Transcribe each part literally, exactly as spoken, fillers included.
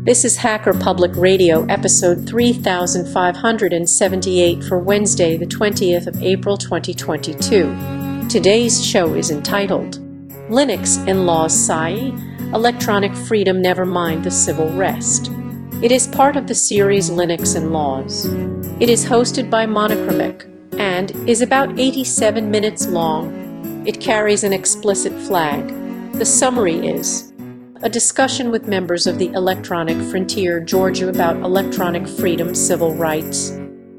This is Hacker Public Radio, episode three thousand five hundred seventy-eight for Wednesday, the twentieth of April, twenty twenty-two. Today's show is entitled, Linux and Laws S A I, Electronic Freedom Never Mind the Civil Rest. It is part of the series Linux and Laws. It is hosted by Monochromic and is about eighty-seven minutes long. It carries an explicit flag. The summary is a discussion with members of the Electronic Frontier Georgia about electronic freedom, civil rights.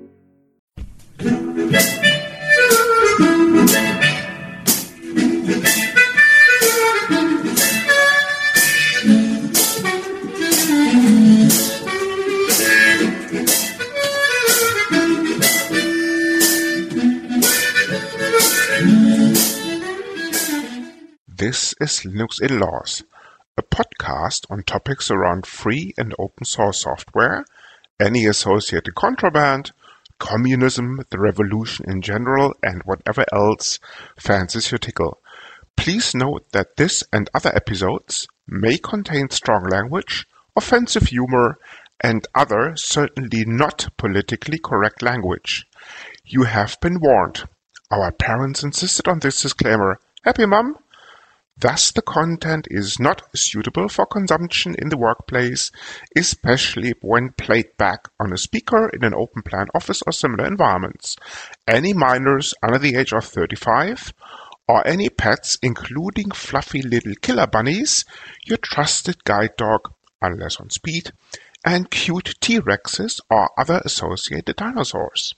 This is Linux in Laws, a podcast on topics around free and open source software, any associated contraband, communism, the revolution in general, and whatever else fancies your tickle. Please note that this and other episodes may contain strong language, offensive humor, and other certainly not politically correct language. You have been warned. Our parents insisted on this disclaimer. Happy, Mum? Thus, the content is not suitable for consumption in the workplace, especially when played back on a speaker in an open plan office or similar environments. Any minors under the age of thirty-five, or any pets, including fluffy little killer bunnies, your trusted guide dog, unless on speed, and cute T-Rexes or other associated dinosaurs.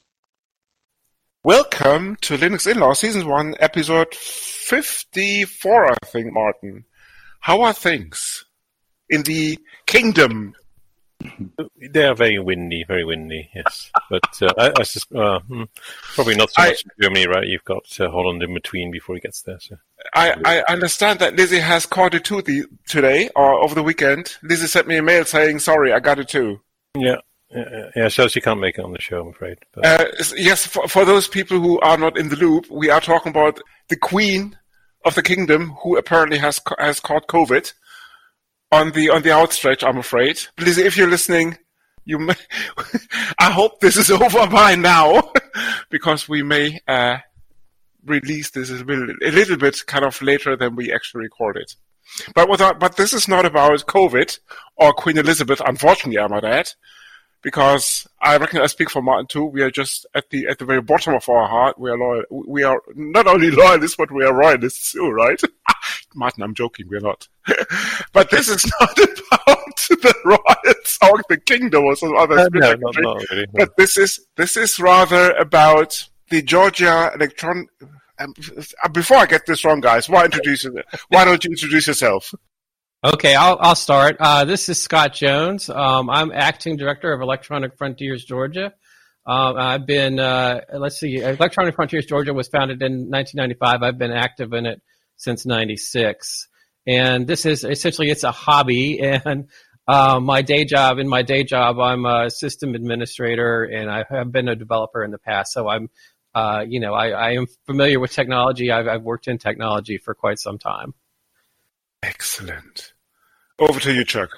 Welcome to Linux In-Law Season one, Episode fifty-four, I think, Martin. How are things in the kingdom? They are very windy, very windy, yes. But uh, I, I just, uh, probably not so much I, in Germany, right? You've got uh, Holland in between before he gets there. So. I, I understand that Lizzie has caught it too the, today, or over the weekend. Lizzie sent me a mail saying, sorry, I got it too. Yeah. Yeah, yeah, so she can't make it on the show, I'm afraid. But. Uh, yes, for, for those people who are not in the loop, we are talking about the Queen of the Kingdom, who apparently has has caught COVID on the on the outstretch. I'm afraid, Lizzie, if you're listening, you may, I hope this is over by now, because we may uh, release this a little, a little bit kind of later than we actually recorded. But without, but this is not about COVID or Queen Elizabeth, unfortunately, I might add. Because I reckon I speak for Martin too. We are just at the at the very bottom of our heart. We are loyal. We are not only loyalists, but we are royalists too, right? Martin, I'm joking. We're not. But this is not about the royals or the kingdom or some other. Uh, no, not, not really. No. But this is this is rather about the Georgia Electron. Um, before I get this wrong, guys, why introduce? Why don't you introduce yourself? Okay, I'll I'll start. Uh, this is Scott Jones. Um, I'm acting director of Electronic Frontiers Georgia. Uh, I've been uh, let's see, Electronic Frontiers Georgia was founded in nineteen ninety-five. I've been active in it since ninety-six, and this is essentially it's a hobby. And uh, my day job, in my day job, I'm a system administrator, and I have been a developer in the past. So I'm, uh, you know, I, I am familiar with technology. I've I've worked in technology for quite some time. Excellent. Over to you, Chuck.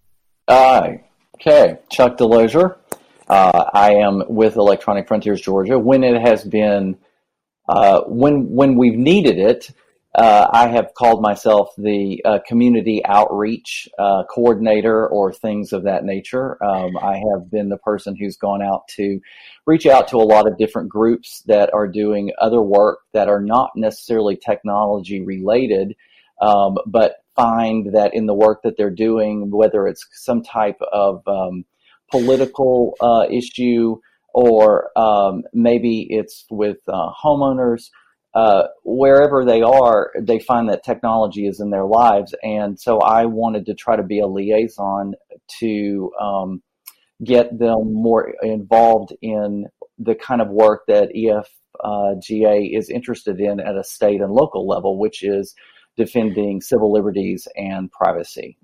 Hi. Okay. Chuck Delosier. Uh, I am with Electronic Frontiers Georgia. When it has been, uh, when when we've needed it, uh, I have called myself the uh, community outreach uh, coordinator or things of that nature. Um, I have been the person who's gone out to reach out to a lot of different groups that are doing other work that are not necessarily technology related, Um, but find that in the work that they're doing, whether it's some type of um, political uh, issue or um, maybe it's with uh, homeowners, uh, wherever they are, they find that technology is in their lives. And so I wanted to try to be a liaison to um, get them more involved in the kind of work that E F G A is interested in at a state and local level, which is defending civil liberties and privacy.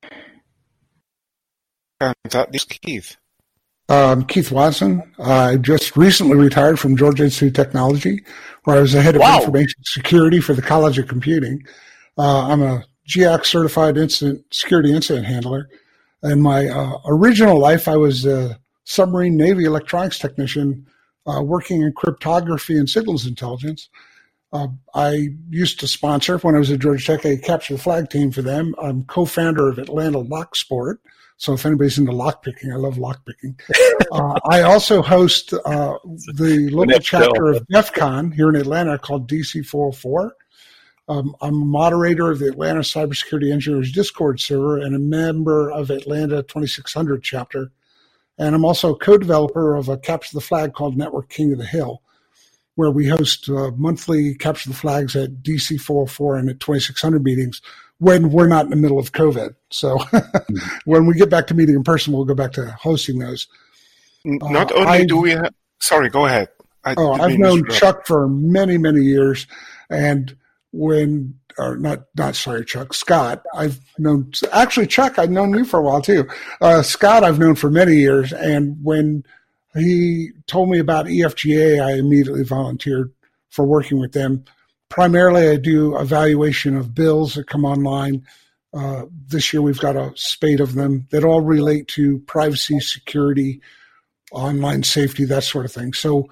And that is Keith. Um, Keith Watson. I just recently retired from Georgia Institute of Technology, where I was the head of wow. information security for the College of Computing. Uh, I'm a G I A C certified incident security incident handler. In my uh, original life, I was a submarine Navy electronics technician uh, working in cryptography and signals intelligence. Uh, I used to sponsor, when I was at Georgia Tech, a capture the flag team for them. I'm co-founder of Atlanta Lock Sport. So if anybody's into lockpicking, I love lockpicking. Uh, I also host uh, the local chapter of DEF CON here in Atlanta called D C four oh four. Um, I'm a moderator of the Atlanta Cybersecurity Engineers Discord server and a member of Atlanta twenty-six hundred chapter. And I'm also a co-developer of a Capture the Flag called Network King of the Hill, where we host uh, monthly Capture the Flags at D C four oh four and at twenty-six hundred meetings when we're not in the middle of COVID. So when we get back to meeting in person, we'll go back to hosting those. Not uh, only I, do we have... Sorry, go ahead. I oh, I've known Chuck for many, many years. And when... or not, not sorry, Chuck, Scott. I've known... Actually, Chuck, I've known you for a while, too. Uh, Scott, I've known for many years. And when he told me about E F G A, I immediately volunteered for working with them. Primarily, I do evaluation of bills that come online. Uh, this year, we've got a spate of them that all relate to privacy, security, online safety, that sort of thing. So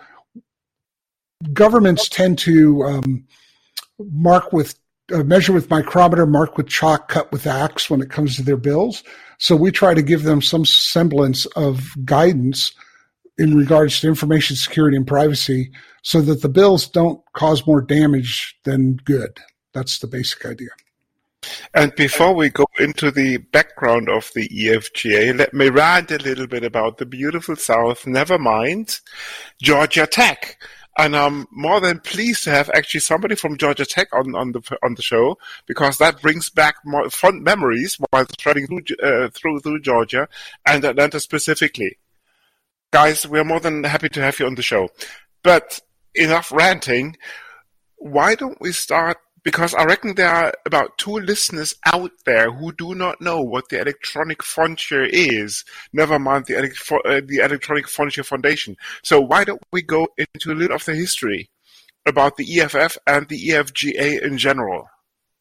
governments tend to um, mark with, uh, measure with micrometer, mark with chalk, cut with axe when it comes to their bills. So we try to give them some semblance of guidance in regards to information security and privacy so that the bills don't cause more damage than good. That's the basic idea. And before we go into the background of the E F G A, let me rant a little bit about the beautiful South, never mind Georgia Tech. And I'm more than pleased to have actually somebody from Georgia Tech on, on the on the show, because that brings back more fond memories while traveling through, uh, through through Georgia and Atlanta specifically. Guys, we're more than happy to have you on the show. But enough ranting. Why don't we start? Because I reckon there are about two listeners out there who do not know what the Electronic Frontier is, never mind the, elect- uh, the Electronic Frontier Foundation. So why don't we go into a little of the history about the E F F and the E F G A in general?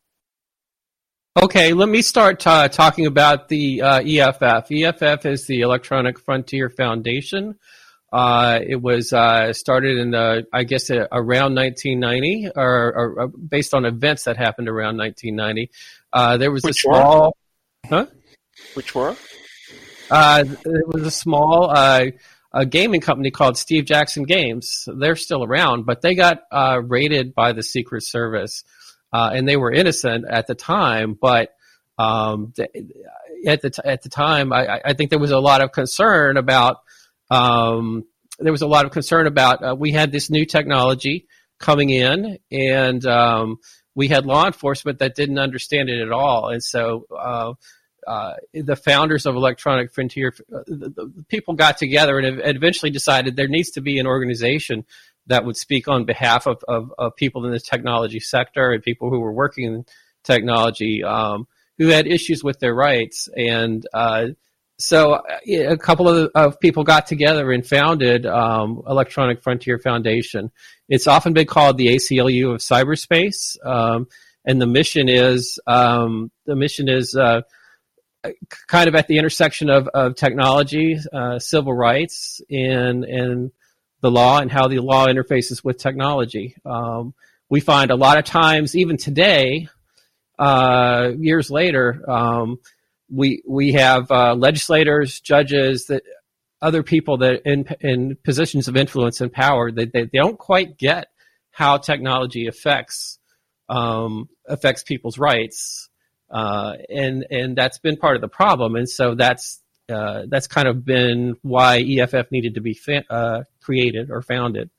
Okay, let me start uh, talking about the uh, E F F. E F F is the Electronic Frontier Foundation. Uh, it was uh, started in, the, I guess, uh, around nineteen ninety, or, or, or based on events that happened around nineteen ninety. Uh, there was Which a small... Were? Huh? Which were? Uh, it was a small uh, a gaming company called Steve Jackson Games. They're still around, but they got uh, raided by the Secret Service. Uh, and they were innocent at the time, but um, at the t- at the time, I, I think there was a lot of concern about. Um, there was a lot of concern about. Uh, we had this new technology coming in, and um, we had law enforcement that didn't understand it at all. And so, uh, uh, the founders of Electronic Frontier, uh, the, the people got together and eventually decided there needs to be an organization that would speak on behalf of, of, of people in the technology sector and people who were working in technology um, who had issues with their rights. And uh, so a couple of, of people got together and founded um, Electronic Frontier Foundation. It's often been called the A C L U of cyberspace. Um, and the mission is um, the mission is uh, kind of at the intersection of, of technology, uh, civil rights, and and the law, and how the law interfaces with technology. Um, we find a lot of times, even today, uh, years later, um, we we have uh, legislators, judges, that other people that in in positions of influence and power that they, they don't quite get how technology affects um, affects people's rights, uh, and and that's been part of the problem. And so that's uh, that's kind of been why E F F needed to be fa- uh, created or founded.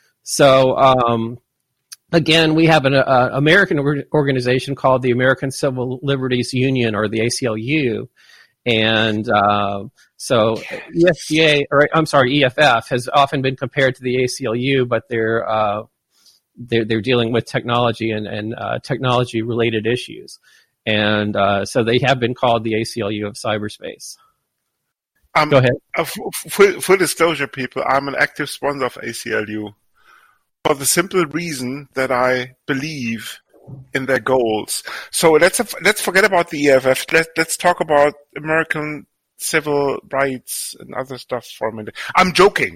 So um, again, we have an uh, American or- organization called the American Civil Liberties Union, or the A C L U, and uh, so E F G A, or I'm sorry, E F F has often been compared to the A C L U, but they're uh, they're, they're dealing with technology and, and uh, technology related issues, and uh, so they have been called the A C L U of cyberspace. Um, Go ahead. Uh, full, full disclosure, people, I'm an active sponsor of A C L U for the simple reason that I believe in their goals. So let's let's forget about the E F F. Let, let's talk about American civil rights and other stuff for a minute. I'm joking.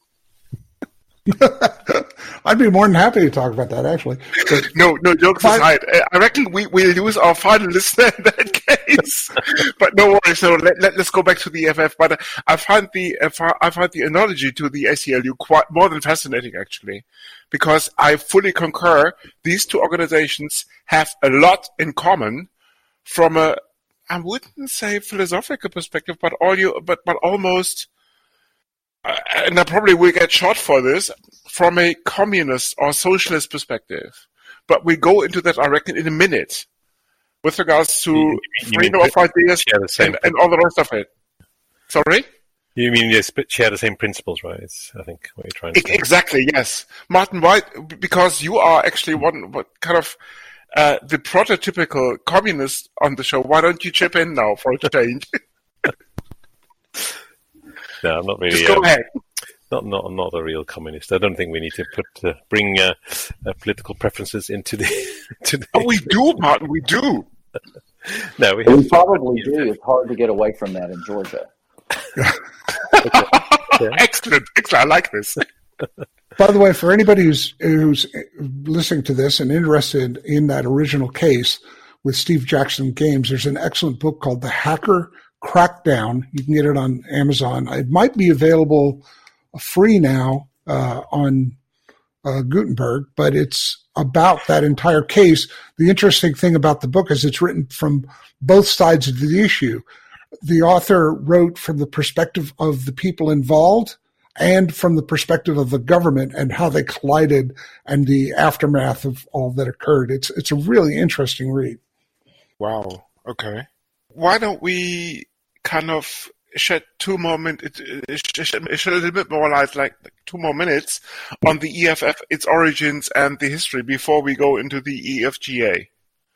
I'd be more than happy to talk about that, actually. But no, no, jokes aside. I reckon we will lose our final listener in that case. But no worries. So let, let, let's go back to the E F F. But I find the I find the analogy to the A C L U quite more than fascinating, actually, because I fully concur. These two organizations have a lot in common from a, I wouldn't say philosophical perspective, but all you, but but almost. Uh, and I probably will get shot for this, from a communist or socialist perspective. But we go into that, I reckon, in a minute, with regards to you, you freedom of ideas and, and all the rest of it. Sorry? You mean they share the same principles, right? It's, I think, what you're trying to say. Exactly, yes. Martin, why? Because you are actually one, what kind of, uh, the prototypical communist on the show. Why don't you chip in now for a change? No, I'm not really. Just go um, ahead. Not, not, not a real communist. I don't think we need to put uh, bring uh, uh, political preferences into the. into the oh, we do, Martin. We do. No, we, we have probably do. It's hard to get away from that in Georgia. okay. Yeah. Excellent, excellent. I like this. By the way, for anybody who's who's listening to this and interested in that original case with Steve Jackson Games, there's an excellent book called The Hacker Crackdown. You can get it on Amazon. It might be available free now uh, on uh, Gutenberg, but it's about that entire case. The interesting thing about the book is it's written from both sides of the issue. The author wrote from the perspective of the people involved and from the perspective of the government and how they collided and the aftermath of all that occurred. It's it's a really interesting read. Wow. Okay. Why don't we kind of shed two more minutes, shed a little bit more light, like two more minutes, on the E F F, its origins and the history before we go into the E F G A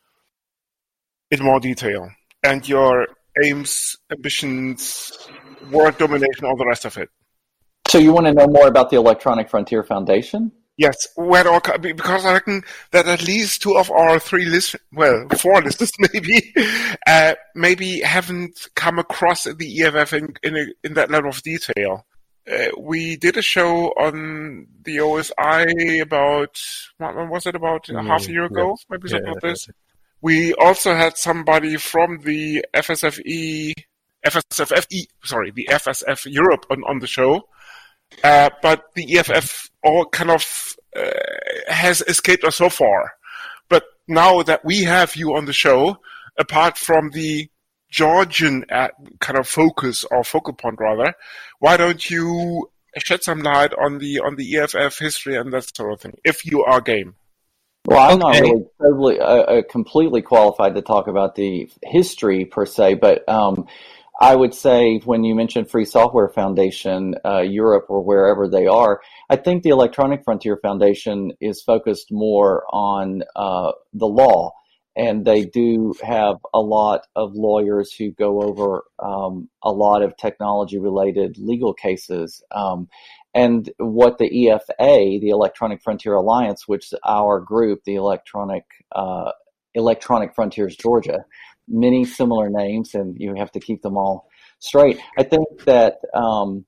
in more detail, and your aims, ambitions, world domination, all the rest of it. So you want to know more about the Electronic Frontier Foundation? Yes, where it all, because I reckon that at least two of our three list, well, four listeners maybe, uh, maybe haven't come across the E F F in in, a, in that level of detail. Uh, we did a show on the O S I about, what was it, about mm, a half a year ago, yes. maybe something yeah, like this. We also had somebody from the F S F E, F S F F E, sorry, the F S F Europe on, on the show. Uh, but the E F F all kind of uh, has escaped us so far. But now that we have you on the show, apart from the Georgian uh, kind of focus or focal point rather, why don't you shed some light on the on the E F F history and that sort of thing, if you are game? Well, I'm okay. not really totally, uh, completely qualified to talk about the history per se, but um, I would say when you mentioned Free Software Foundation, uh, Europe or wherever they are, I think the Electronic Frontier Foundation is focused more on uh, the law, and they do have a lot of lawyers who go over um, a lot of technology-related legal cases. Um, and what the E F A, the Electronic Frontier Alliance, which is our group, the Electronic uh, Electronic Frontiers Georgia, many similar names, and you have to keep them all straight. I think that um,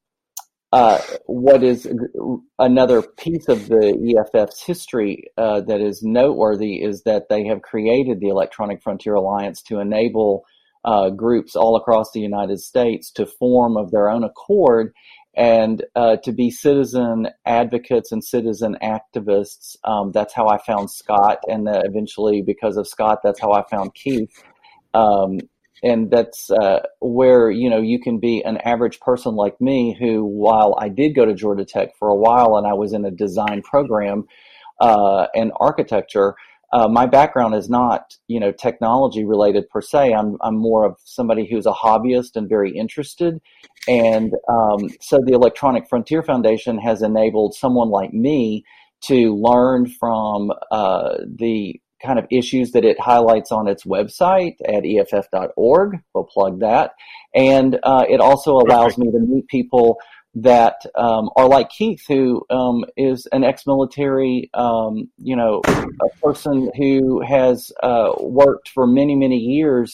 uh, what is another piece of the E F F's history uh, that is noteworthy is that they have created the Electronic Frontier Alliance to enable uh, groups all across the United States to form of their own accord and uh, to be citizen advocates and citizen activists. Um, that's how I found Scott, and uh, eventually, because of Scott, that's how I found Keith. Um, and that's uh, where, you know, you can be an average person like me who, while I did go to Georgia Tech for a while and I was in a design program uh, and architecture, uh, my background is not, you know, technology related per se. I'm, I'm more of somebody who's a hobbyist and very interested. And um, so the Electronic Frontier Foundation has enabled someone like me to learn from uh, the kind of issues that it highlights on its website at E F F dot org. We'll plug that. And uh, it also allows me to meet people that um, are like Keith, who um, is an ex-military, um, you know, a person who has uh, worked for many, many years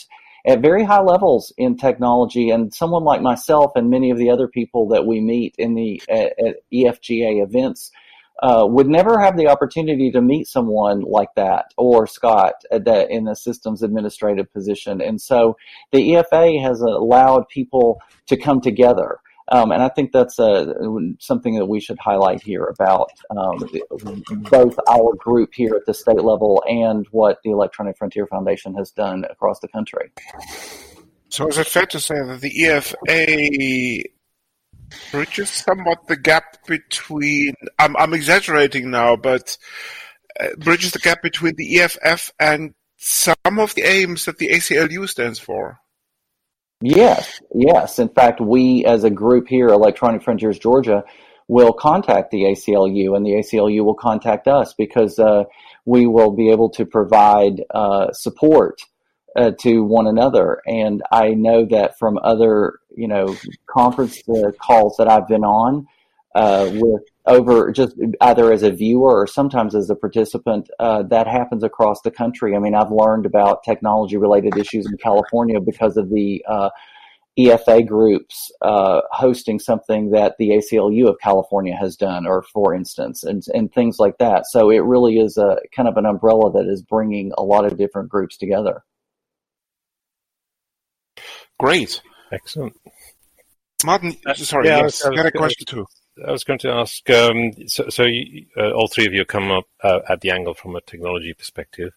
at very high levels in technology. And someone like myself and many of the other people that we meet in the at, at E F G A events uh, would never have the opportunity to meet someone like that, or Scott uh, that in a systems administrative position. And so the E F A has allowed people to come together. Um, and I think that's uh, something that we should highlight here about um, both our group here at the state level and what the Electronic Frontier Foundation has done across the country. So is it fair to say that the E F A bridges somewhat the gap between, I'm, I'm exaggerating now, but uh, bridges the gap between the E F F and some of the aims that the A C L U stands for? Yes, yes. In fact, we as a group here, Electronic Frontiers Georgia, will contact the A C L U, and the A C L U will contact us because uh, we will be able to provide uh, support uh, to one another. And I know that from other, you know, conference uh, calls that I've been on uh, with over just either as a viewer or sometimes as a participant, uh, that happens across the country. I mean, I've learned about technology-related issues in California because of the uh, E F A groups uh, hosting something that the A C L U of California has done, or for instance, and, and things like that. So it really is a kind of an umbrella that is bringing a lot of different groups together. Great. Excellent. Martin, sorry, yeah, yes, I was, I had a I was, question too. I was going to ask, um, so, so you, uh, all three of you come up uh, at the angle from a technology perspective,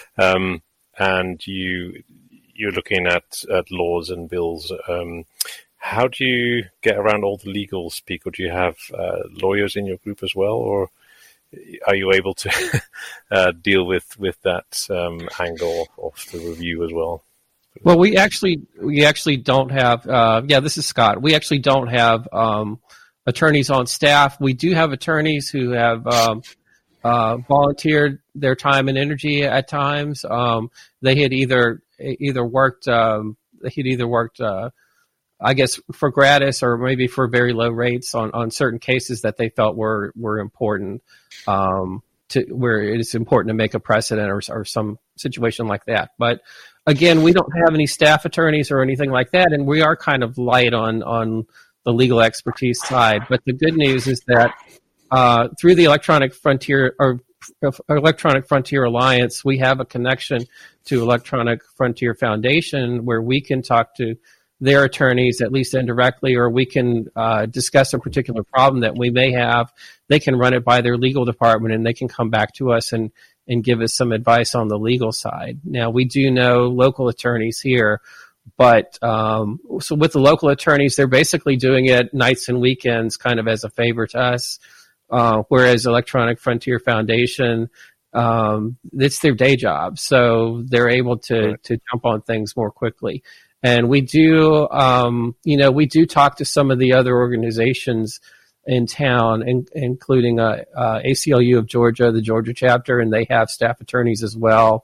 um, and you, you're looking at, at laws and bills. Um, how do you get around all the legal speak, or do you have uh, lawyers in your group as well, or are you able to uh, deal with, with that um, angle of the review as well? Well, we actually we actually don't have. Uh, yeah, this is Scott. We actually don't have um, attorneys on staff. We do have attorneys who have um, uh, volunteered their time and energy at times. Um, they had either either worked. Um, they had either worked. Uh, I guess for gratis or maybe for very low rates on, on certain cases that they felt were were important. Um, to where it's important to make a precedent or or some situation like that, but. Again, we don't have any staff attorneys or anything like that, and we are kind of light on, on the legal expertise side. But the good news is that uh, through the Electronic Frontier or Electronic Frontier Alliance, we have a connection to Electronic Frontier Foundation where we can talk to their attorneys, at least indirectly, or we can uh, discuss a particular problem that we may have. They can run it by their legal department, and they can come back to us and and give us some advice on the legal side. Now, we do know local attorneys here, but um, so with the local attorneys, they're basically doing it nights and weekends kind of as a favor to us, uh, whereas Electronic Frontier Foundation, um, it's their day job, so they're able to, right. to jump on things more quickly. And we do, um, you know, we do talk to some of the other organizations in town, in, including uh, uh, A C L U of Georgia, the Georgia chapter, and they have staff attorneys as well.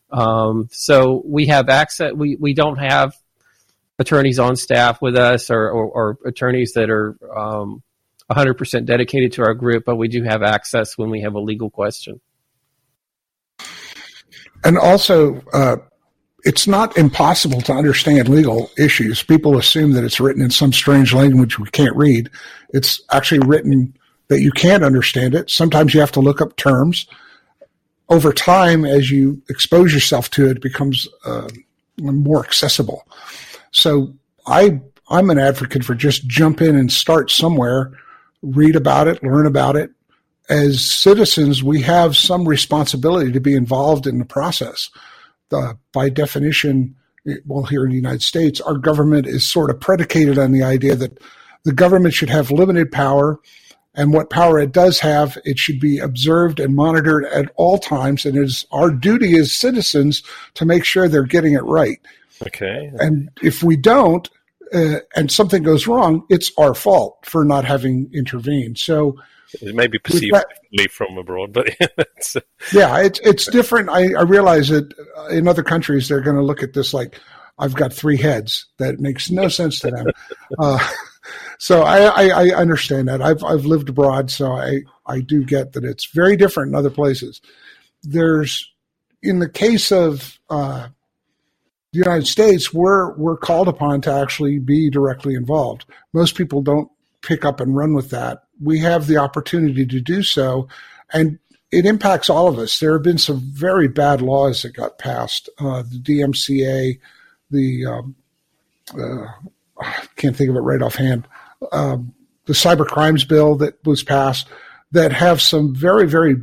Um, so we have access. We, we don't have attorneys on staff with us or, or, or attorneys that are um, one hundred percent dedicated to our group, but we do have access when we have a legal question. And also, uh, it's not impossible to understand legal issues. People assume that it's written in some strange language we can't read. It's actually written that you can't understand it. Sometimes you have to look up terms. Over time, as you expose yourself to it, it becomes uh, more accessible. So I, I'm an advocate for just jump in and start somewhere, read about it, learn about it. As citizens, we have some responsibility to be involved in the process. Uh, by definition, well, here in the United States, our government is sort of predicated on the idea that the government should have limited power, and what power it does have, it should be observed and monitored at all times, and it is our duty as citizens to make sure they're getting it right. Okay. And if we don't, uh, and something goes wrong, it's our fault for not having intervened. So it may be perceived that, differently from abroad, but it's, yeah, it's it's different. I, I realize that in other countries they're going to look at this like I've got three heads. That makes no sense to them. Uh, so I, I, I understand that. I've I've lived abroad, so I, I do get that it's very different in other places. There's in the case of uh, the United States, we're we're called upon to actually be directly involved. Most people don't pick up and run with that. We have the opportunity to do so, and it impacts all of us. There have been some very bad laws that got passed. Uh, the D M C A, the um, uh, I can't think of it right offhand. Um, the cyber crimes bill that was passed that have some very, very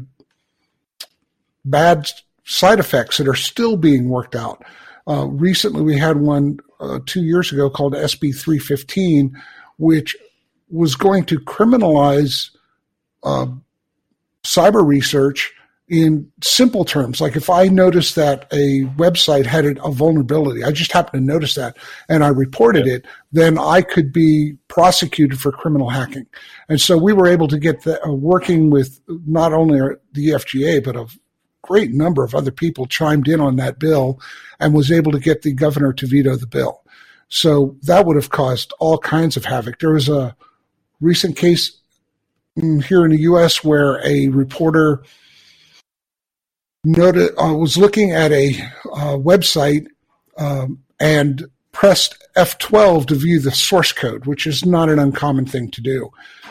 bad side effects that are still being worked out. Uh, recently, we had one uh, two years ago called S B three fifteen, which was going to criminalize uh, cyber research in simple terms. Like if I noticed that a website had a vulnerability, I just happened to notice that, and I reported yeah. it, then I could be prosecuted for criminal hacking. And so we were able to get the, uh, working with not only the E F G A, but a great number of other people chimed in on that bill and was able to get the governor to veto the bill. So that would have caused all kinds of havoc. There was a recent case here in the U S where a reporter noted, uh, was looking at a uh, website um, and pressed F twelve to view the source code, which is not an uncommon thing to do,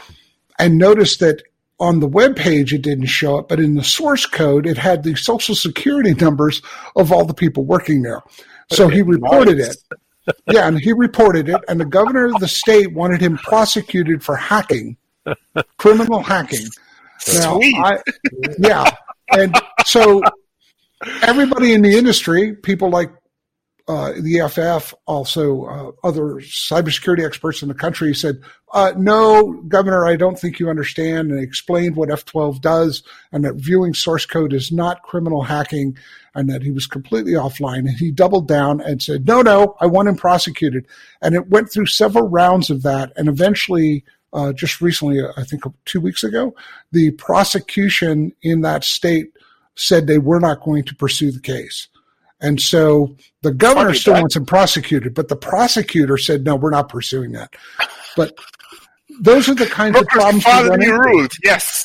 and noticed that on the web page it didn't show it, but in the source code it had the social security numbers of all the people working there. So he reported it. Yeah, and he reported it, and the governor of the state wanted him prosecuted for hacking, criminal hacking. Now, I, yeah, and so everybody in the industry, people like uh, the E F F, also uh, other cybersecurity experts in the country said, uh, no, Governor, I don't think you understand, and explained what F twelve does and that viewing source code is not criminal hacking and that he was completely offline. And he doubled down and said, no, no, I want him prosecuted. And it went through several rounds of that, and eventually Uh, just recently, I think two weeks ago, the prosecution in that state said they were not going to pursue the case. And so the governor Funny still that. wants him prosecuted, but the prosecutor said, no, we're not pursuing that. But those are the kinds of problems we run into. Yes.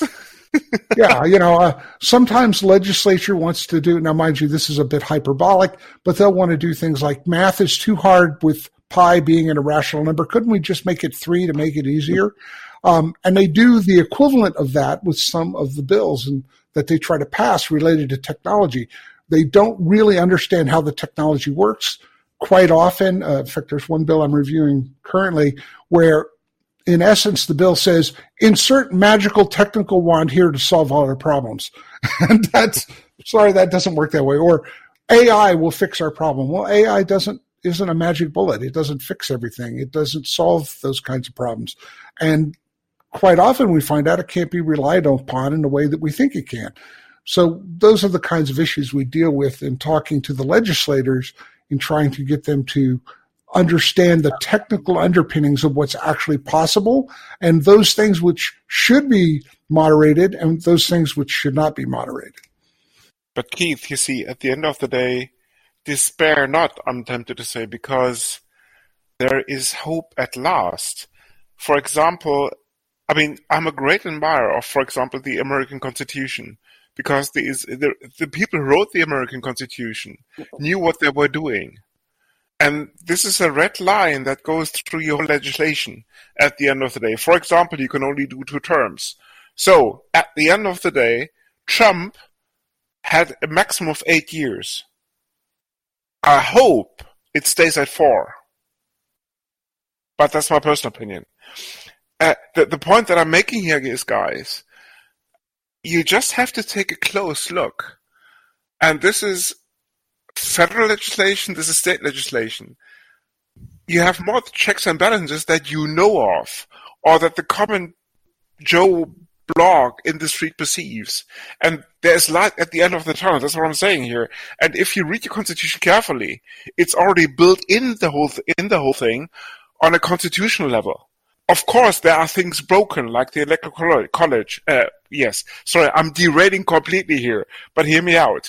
Yeah, you know, uh, sometimes legislature wants to do, now mind you, this is a bit hyperbolic, but they'll want to do things like math is too hard with pi being an irrational number. Couldn't we just make it three to make it easier? Um, and they do the equivalent of that with some of the bills and that they try to pass related to technology. They don't really understand how the technology works quite often. Uh, in fact, there's one bill I'm reviewing currently where, in essence, the bill says, insert magical technical wand here to solve all our problems. And that's, sorry, that doesn't work that way. Or A I will fix our problem. Well, A I doesn't, isn't a magic bullet. It doesn't fix everything. It doesn't solve those kinds of problems. And quite often we find out it can't be relied upon in the way that we think it can. So those are the kinds of issues we deal with in talking to the legislators in trying to get them to understand the technical underpinnings of what's actually possible and those things which should be moderated and those things which should not be moderated. But Keith, you see, at the end of the day, despair not, I'm tempted to say, because there is hope at last. For example, I mean, I'm a great admirer of, for example, the American Constitution, because the, the, the people who wrote the American Constitution knew what they were doing. And this is a red line that goes through your legislation at the end of the day. For example, you can only do two terms. So, at the end of the day, Trump had a maximum of eight years. I hope it stays at four. But that's my personal opinion. Uh, the, the point that I'm making here is, guys, you just have to take a close look. And this is federal legislation, this is state legislation. You have more checks and balances that you know of, or that the common Joe blog in the street perceives. And there's light at the end of the tunnel. That's what I'm saying here. And if you read your constitution carefully, it's already built in the whole th- in the whole thing on a constitutional level. Of course, there are things broken, like the electoral college. Uh, yes, sorry, I'm derailing completely here, but hear me out.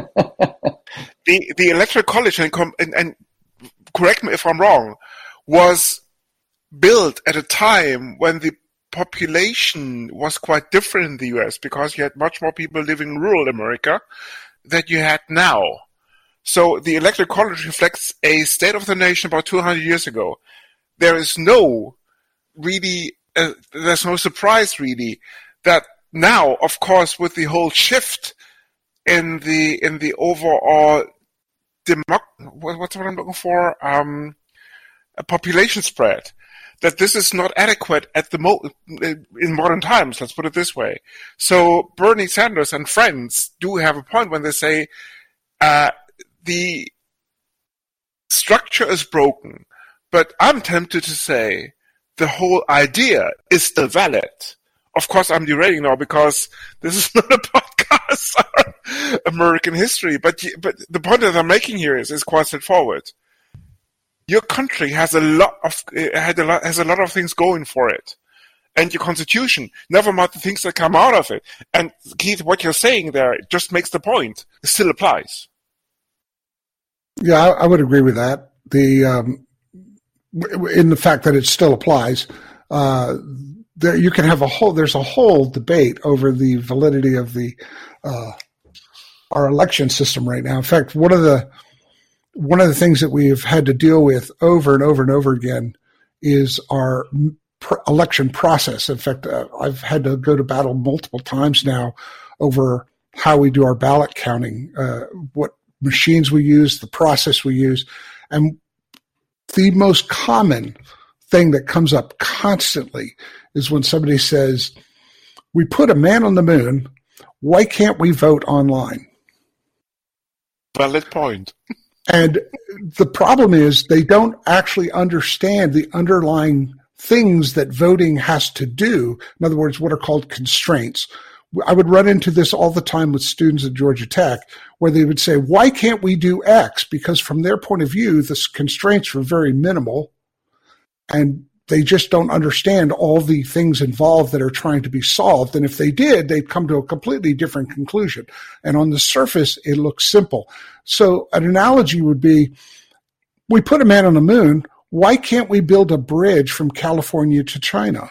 the the electoral college, and, and, and correct me if I'm wrong, was built at a time when the population was quite different in the U S because you had much more people living in rural America than you had now. So the Electoral College reflects a state of the nation about two hundred years ago. There is no really, uh, there's no surprise really that now, of course, with the whole shift in the in the overall democ- what's what I'm looking for um, a population spread, that this is not adequate at the mo- in modern times. Let's put it this way. So Bernie Sanders and friends do have a point when they say uh, the structure is broken, but I'm tempted to say the whole idea is still valid. Of course, I'm derailing now because this is not a podcast on American history, but but the point that I'm making here is, is quite straightforward. Your country has a lot of had a lot, has a lot of things going for it, and your constitution, never mind the things that come out of it. And Keith, what you're saying there just makes the point. It still applies. Yeah, I, I would agree with that. The um, in the fact that it still applies. Uh, there, you can have a whole. There's a whole debate over the validity of the uh, our election system right now. In fact, one of the one of the things that we've had to deal with over and over and over again is our pr- election process. In fact, uh, I've had to go to battle multiple times now over how we do our ballot counting, uh, what machines we use, the process we use. And the most common thing that comes up constantly is when somebody says, we put a man on the moon, why can't we vote online? Valid point. And the problem is they don't actually understand the underlying things that voting has to do. In other words, what are called constraints. I would run into this all the time with students at Georgia Tech, where they would say, why can't we do X? Because from their point of view, the constraints were very minimal, and they just don't understand all the things involved that are trying to be solved. And if they did, they'd come to a completely different conclusion. And on the surface, it looks simple. So an analogy would be, we put a man on the moon, why can't we build a bridge from California to China?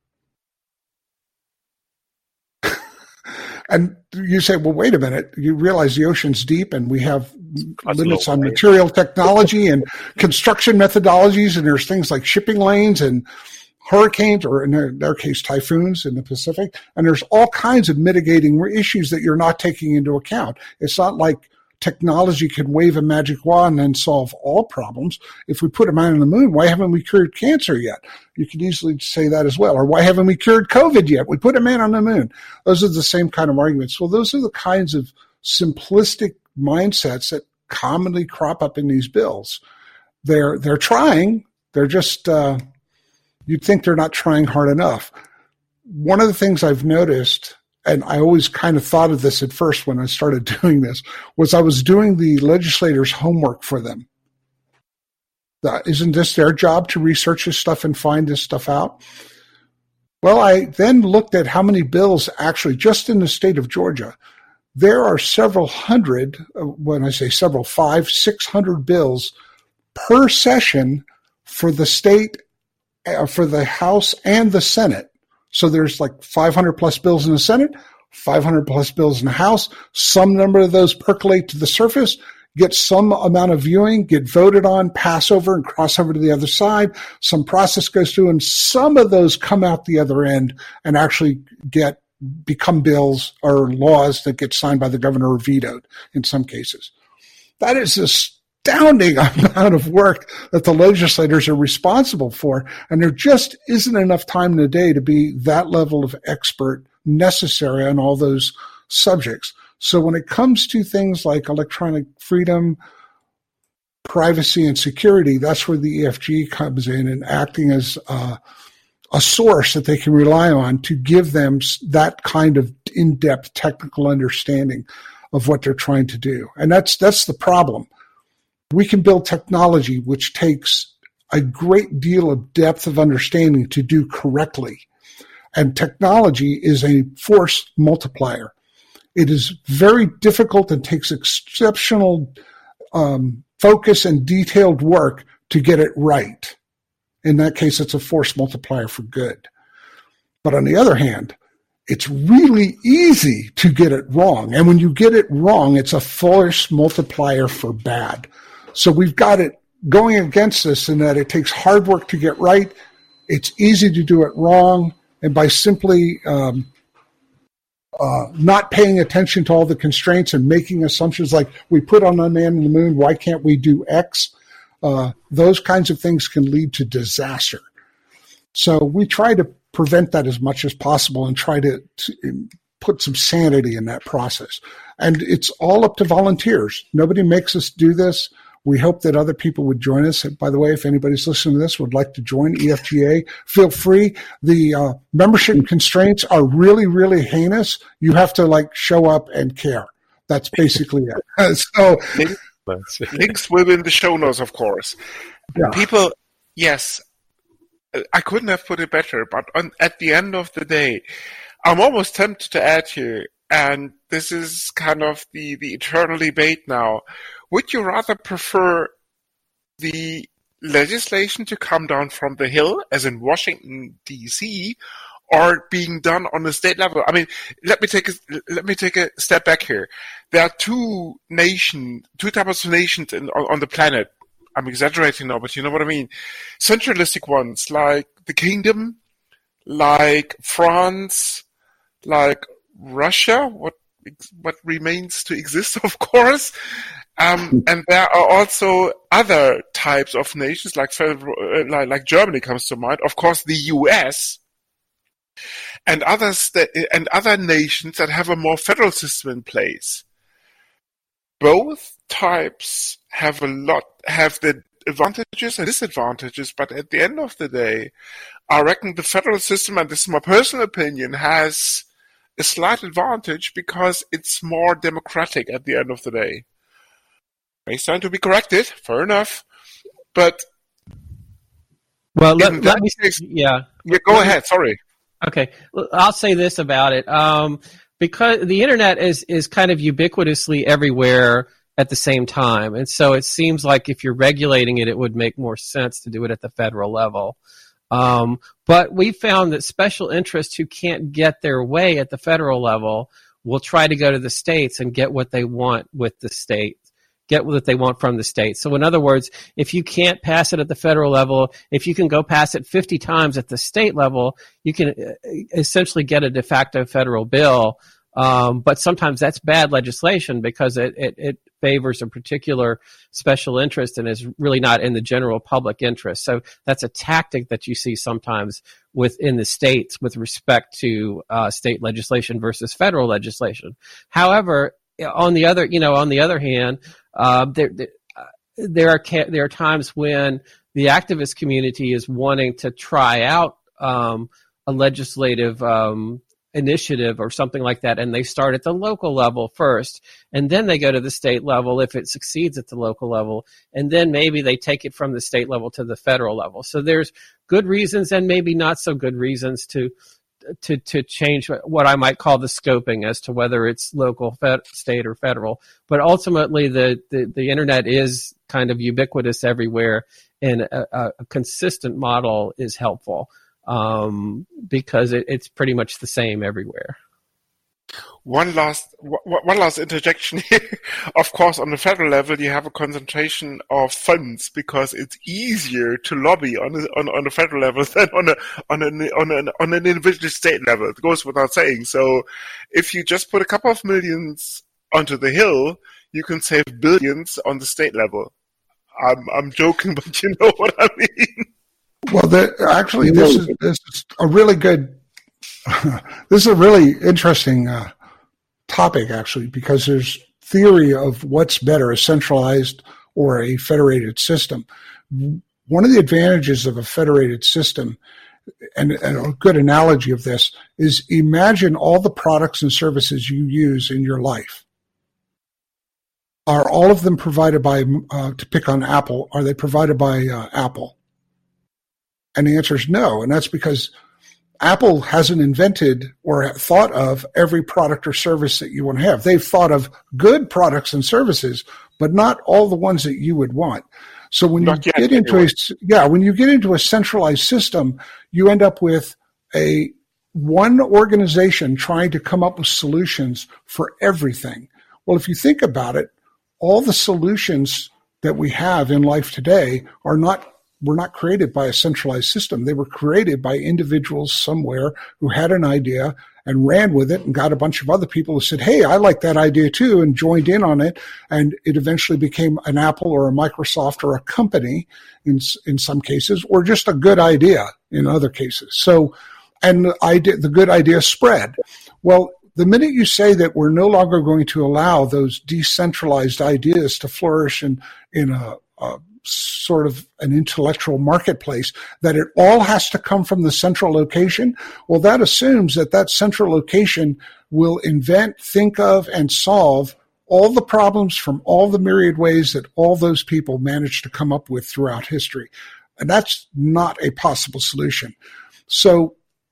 And you say, well, wait a minute. You realize the ocean's deep and we have That's limits on material technology and construction methodologies, and there's things like shipping lanes and hurricanes, or in their, their case, typhoons in the Pacific. And there's all kinds of mitigating issues that you're not taking into account. It's not like technology can wave a magic wand and solve all problems. If we put a man on the moon, why haven't we cured cancer yet? You could easily say that as well. Or why haven't we cured COVID yet? We put a man on the moon. Those are the same kind of arguments. Well, those are the kinds of simplistic mindsets that commonly crop up in these bills. They're they're trying. They're just, uh, you'd think they're not trying hard enough. One of the things I've noticed, and I always kind of thought of this at first when I started doing this, was I was doing the legislators' homework for them. Uh, isn't this their job to research this stuff and find this stuff out? Well, I then looked at how many bills actually, just in the state of Georgia, there are several hundred, when I say several, five, six hundred bills per session for the state, uh, for the House and the Senate. So there's like five hundred plus bills in the Senate, five hundred plus bills in the House. Some number of those percolate to the surface, get some amount of viewing, get voted on, pass over, and cross over to the other side. Some process goes through, and some of those come out the other end and actually get become bills or laws that get signed by the governor or vetoed in some cases. That is astounding amount of work that the legislators are responsible for, and there just isn't enough time in the day to be that level of expert necessary on all those subjects. So when it comes to things like electronic freedom, privacy, and security, that's where the E F G comes in and acting as uh, a source that they can rely on to give them that kind of in-depth technical understanding of what they're trying to do. And that's that's the problem. We can build technology which takes a great deal of depth of understanding to do correctly. And technology is a force multiplier. It is very difficult and takes exceptional um, focus and detailed work to get it right. In that case, it's a force multiplier for good. But on the other hand, it's really easy to get it wrong. And when you get it wrong, it's a force multiplier for bad. So we've got it going against us in that it takes hard work to get right. It's easy to do it wrong. And by simply um, uh, not paying attention to all the constraints and making assumptions like we put on a man in the moon, why can't we do X? Uh, those kinds of things can lead to disaster. So we try to prevent that as much as possible and try to, to put some sanity in that process. And it's all up to volunteers. Nobody makes us do this. We hope that other people would join us. And by the way, if anybody's listening to this would like to join E F G A, feel free. The uh, membership constraints are really, really heinous. You have to like show up and care. That's basically it. So links will be in the show notes, of course. Yeah. People, yes, I couldn't have put it better, but on, at the end of the day, I'm almost tempted to add here, and this is kind of the, the eternal debate now. Would you rather prefer the legislation to come down from the Hill, as in Washington, D C, or being done on the state level? I mean, let me take a, let me take a step back here. There are two nations, two types of nations in, on, on the planet. I'm exaggerating now, but you know what I mean. Centralistic ones, like the Kingdom, like France, like Russia, what what remains to exist, of course. Um, and there are also other types of nations, like like, like Germany comes to mind. Of course, the U S and others that, and other nations that have a more federal system in place. Both types have a lot, have the advantages and disadvantages, but at the end of the day, I reckon the federal system, and this is my personal opinion, has a slight advantage because it's more democratic at the end of the day. May stand to be corrected, fair enough, but well, let, let me, case, yeah. yeah. Go ahead, sorry. Okay, I'll say this about it. Um, because the internet is, is kind of ubiquitously everywhere at the same time. And so it seems like if you're regulating it, it would make more sense to do it at the federal level. Um, but we found that special interests who can't get their way at the federal level will try to go to the states and get what they want with the state. Get what they want from the state. So in other words, if you can't pass it at the federal level, if you can go pass it fifty times at the state level, you can essentially get a de facto federal bill. Um, but sometimes that's bad legislation because it, it, it favors a particular special interest and is really not in the general public interest. So that's a tactic that you see sometimes within the states with respect to uh, state legislation versus federal legislation. However, on the other, you know, on the other hand, uh, there, there, there are ca- there are times when the activist community is wanting to try out um, a legislative um, initiative or something like that, and they start at the local level first, and then they go to the state level if it succeeds at the local level, and then maybe they take it from the state level to the federal level. So there's good reasons and maybe not so good reasons to to to change what I might call the scoping as to whether it's local, fed, state, or federal. But ultimately, the, the, the internet is kind of ubiquitous everywhere, and a, a consistent model is helpful um, because it, it's pretty much the same everywhere. One last one last interjection here. Of course, on the federal level, you have a concentration of funds because it's easier to lobby on a, on, on the federal level than on a on an on an on an individual state level. It goes without saying. So, if you just put a couple of millions onto the Hill, you can save billions on the state level. I'm I'm joking, but you know what I mean. Well, the, actually, this is this is a really good. This is a really interesting uh, topic, actually, because there's theory of what's better, a centralized or a federated system. One of the advantages of a federated system, and, and a good analogy of this, is imagine all the products and services you use in your life. Are all of them provided by, uh, to pick on Apple, are they provided by uh, Apple? And the answer is no, and that's because Apple hasn't invented or thought of every product or service that you want to have. They've thought of good products and services, but not all the ones that you would want. So when not you get into anyway. a yeah, when you get into a centralized system, you end up with a one organization trying to come up with solutions for everything. Well, if you think about it, all the solutions that we have in life today are not were not created by a centralized system. They were created by individuals somewhere who had an idea and ran with it and got a bunch of other people who said, hey, I like that idea too, and joined in on it. And it eventually became an Apple or a Microsoft or a company in in some cases, or just a good idea in other cases. So, and the idea, the good idea spread. Well, the minute you say that we're no longer going to allow those decentralized ideas to flourish in, in a, a sort of an intellectual marketplace, that it all has to come from the central location, well, that assumes that that central location will invent, think of, and solve all the problems from all the myriad ways that all those people managed to come up with throughout history. And that's not a possible solution. So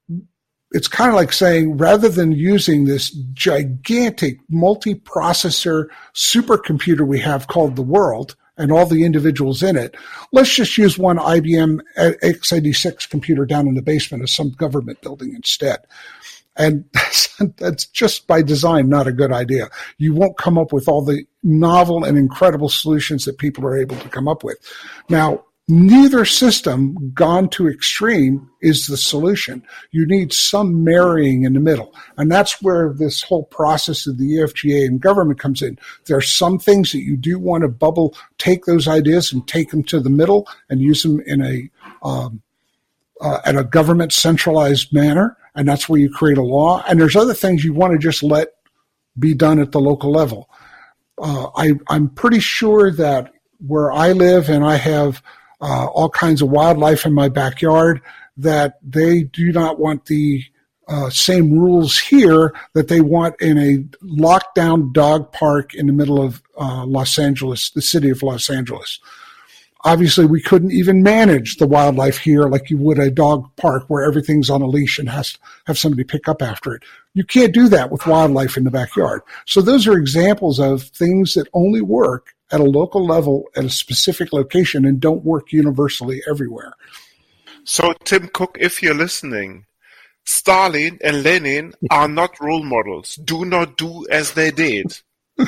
it's kind of like saying, rather than using this gigantic multi-processor supercomputer we have called the world and all the individuals in it, let's just use one I B M x eighty-six computer down in the basement of some government building instead. And that's, that's just by design not a good idea. You won't come up with all the novel and incredible solutions that people are able to come up with. Now, neither system gone to extreme is the solution. You need some marrying in the middle. And that's where this whole process of the E F G A and government comes in. There are some things that you do want to bubble, take those ideas and take them to the middle and use them in a, um, uh, at a government centralized manner. And that's where you create a law. And there's other things you want to just let be done at the local level. Uh, I, I'm pretty sure that where I live and I have Uh, all kinds of wildlife in my backyard, that they do not want the uh, same rules here that they want in a lockdown dog park in the middle of uh, Los Angeles, the city of Los Angeles. Obviously, we couldn't even manage the wildlife here like you would a dog park where everything's on a leash and has to have somebody pick up after it. You can't do that with wildlife in the backyard. So those are examples of things that only work at a local level at a specific location and don't work universally everywhere. So, Tim Cook, if you're listening, Stalin and Lenin are not role models. Do not do as they did.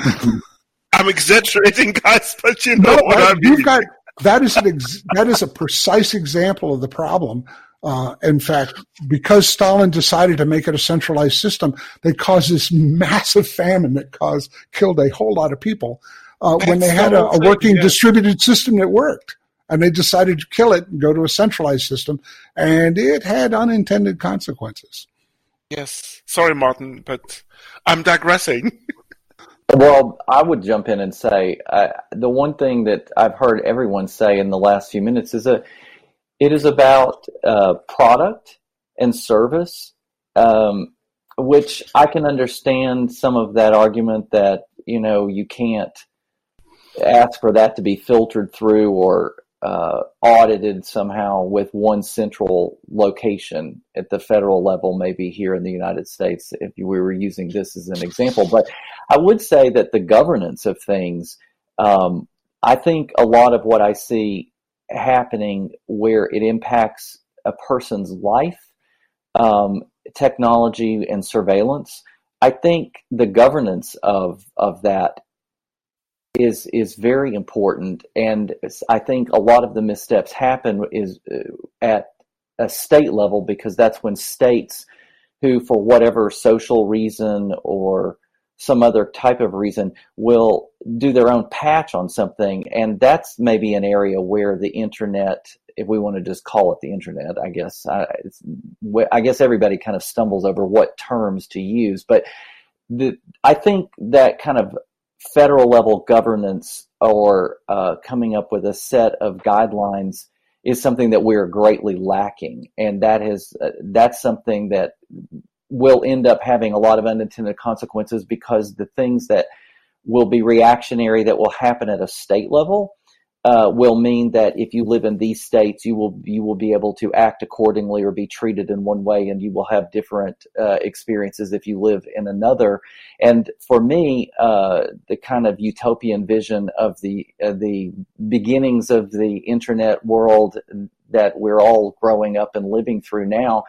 I'm exaggerating, guys, but you know no, what I, I mean. You've got, that is an ex, that is a precise example of the problem. Uh, in fact, because Stalin decided to make it a centralized system, they caused this massive famine that caused killed a whole lot of people. Uh, when they had a, a working yeah. distributed system that worked, and they decided to kill it and go to a centralized system, and it had unintended consequences. Yes. Sorry, Martin, but I'm digressing. Well, I would jump in and say uh, the one thing that I've heard everyone say in the last few minutes is that it is about uh, product and service, um, which I can understand some of that argument that, you know, you can't ask for that to be filtered through or uh, audited somehow with one central location at the federal level, maybe here in the United States, if we were using this as an example. But I would say that the governance of things, um, I think a lot of what I see happening where it impacts a person's life, um, technology and surveillance, I think the governance of, of that is is very important, and I think a lot of the missteps happen is at a state level, because that's when states who, for whatever social reason or some other type of reason, will do their own patch on something, and that's maybe an area where the internet, if we want to just call it the internet, I guess I, it's, I guess everybody kind of stumbles over what terms to use, but the, I think that kind of federal level governance or uh, coming up with a set of guidelines is something that we're greatly lacking, and that is uh, that's something that will end up having a lot of unintended consequences, because the things that will be reactionary that will happen at a state level uh, will mean that if you live in these states, you will you will be able to act accordingly or be treated in one way, and you will have different uh, experiences if you live in another. And for me, uh, the kind of utopian vision of the uh, the beginnings of the internet world that we're all growing up and living through now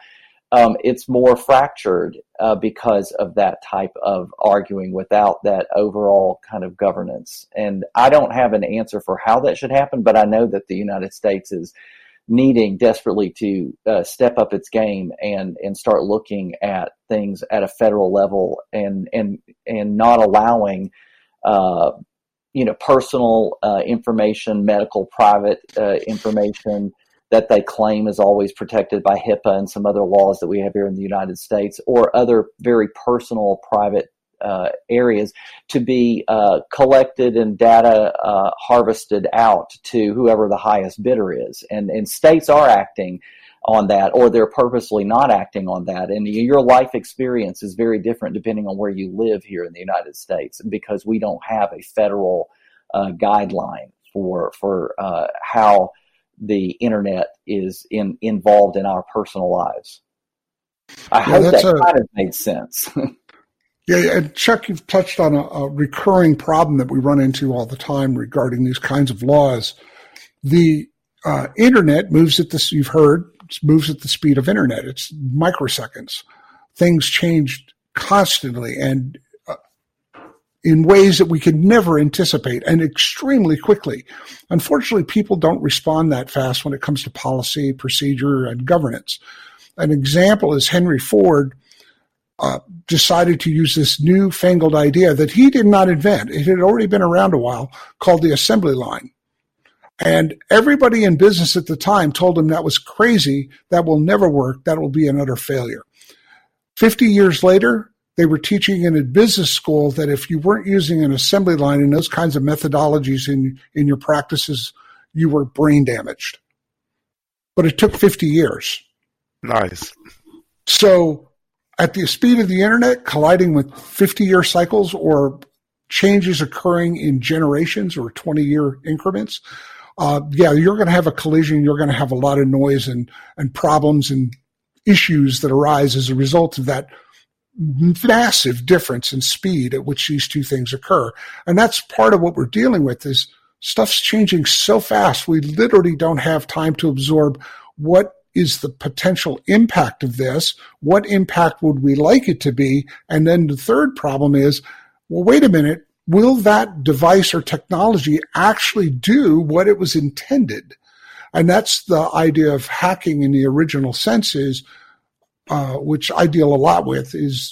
um, it's more fractured uh, because of that type of arguing without that overall kind of governance. And I don't have an answer for how that should happen, but I know that the United States is needing desperately to uh, step up its game and, and start looking at things at a federal level and and and not allowing uh, you know personal uh, information, medical private uh, information that they claim is always protected by HIPAA and some other laws that we have here in the United States, or other very personal private uh, areas to be uh, collected and data uh, harvested out to whoever the highest bidder is. And, and states are acting on that, or they're purposely not acting on that. And your life experience is very different depending on where you live here in the United States, because we don't have a federal uh, guideline for, for uh, how the internet is in, involved in our personal lives. I yeah, hope that a, kind of made sense. Yeah, and Chuck, you've touched on a, a recurring problem that we run into all the time regarding these kinds of laws. The uh, internet moves at this, you've heard, moves at the speed of internet. It's microseconds. Things change constantly and uh, in ways that we could never anticipate, and extremely quickly. Unfortunately, people don't respond that fast when it comes to policy, procedure, and governance. An example is Henry Ford Uh, decided to use this newfangled idea that he did not invent. It had already been around a while, called the assembly line. And everybody in business at the time told him that was crazy, that will never work, that will be an utter failure. Fifty years later, they were teaching in a business school that if you weren't using an assembly line and those kinds of methodologies in, in your practices, you were brain damaged. But it took fifty years. Nice. So at the speed of the internet, colliding with fifty-year cycles or changes occurring in generations or twenty-year increments, uh, yeah, you're going to have a collision. You're going to have a lot of noise and, and problems and issues that arise as a result of that massive difference in speed at which these two things occur. And that's part of what we're dealing with is stuff's changing so fast. We literally don't have time to absorb what is the potential impact of this? What impact would we like it to be? And then the third problem is, well, wait a minute, will that device or technology actually do what it was intended? And that's the idea of hacking in the original sense is, uh, which I deal a lot with, is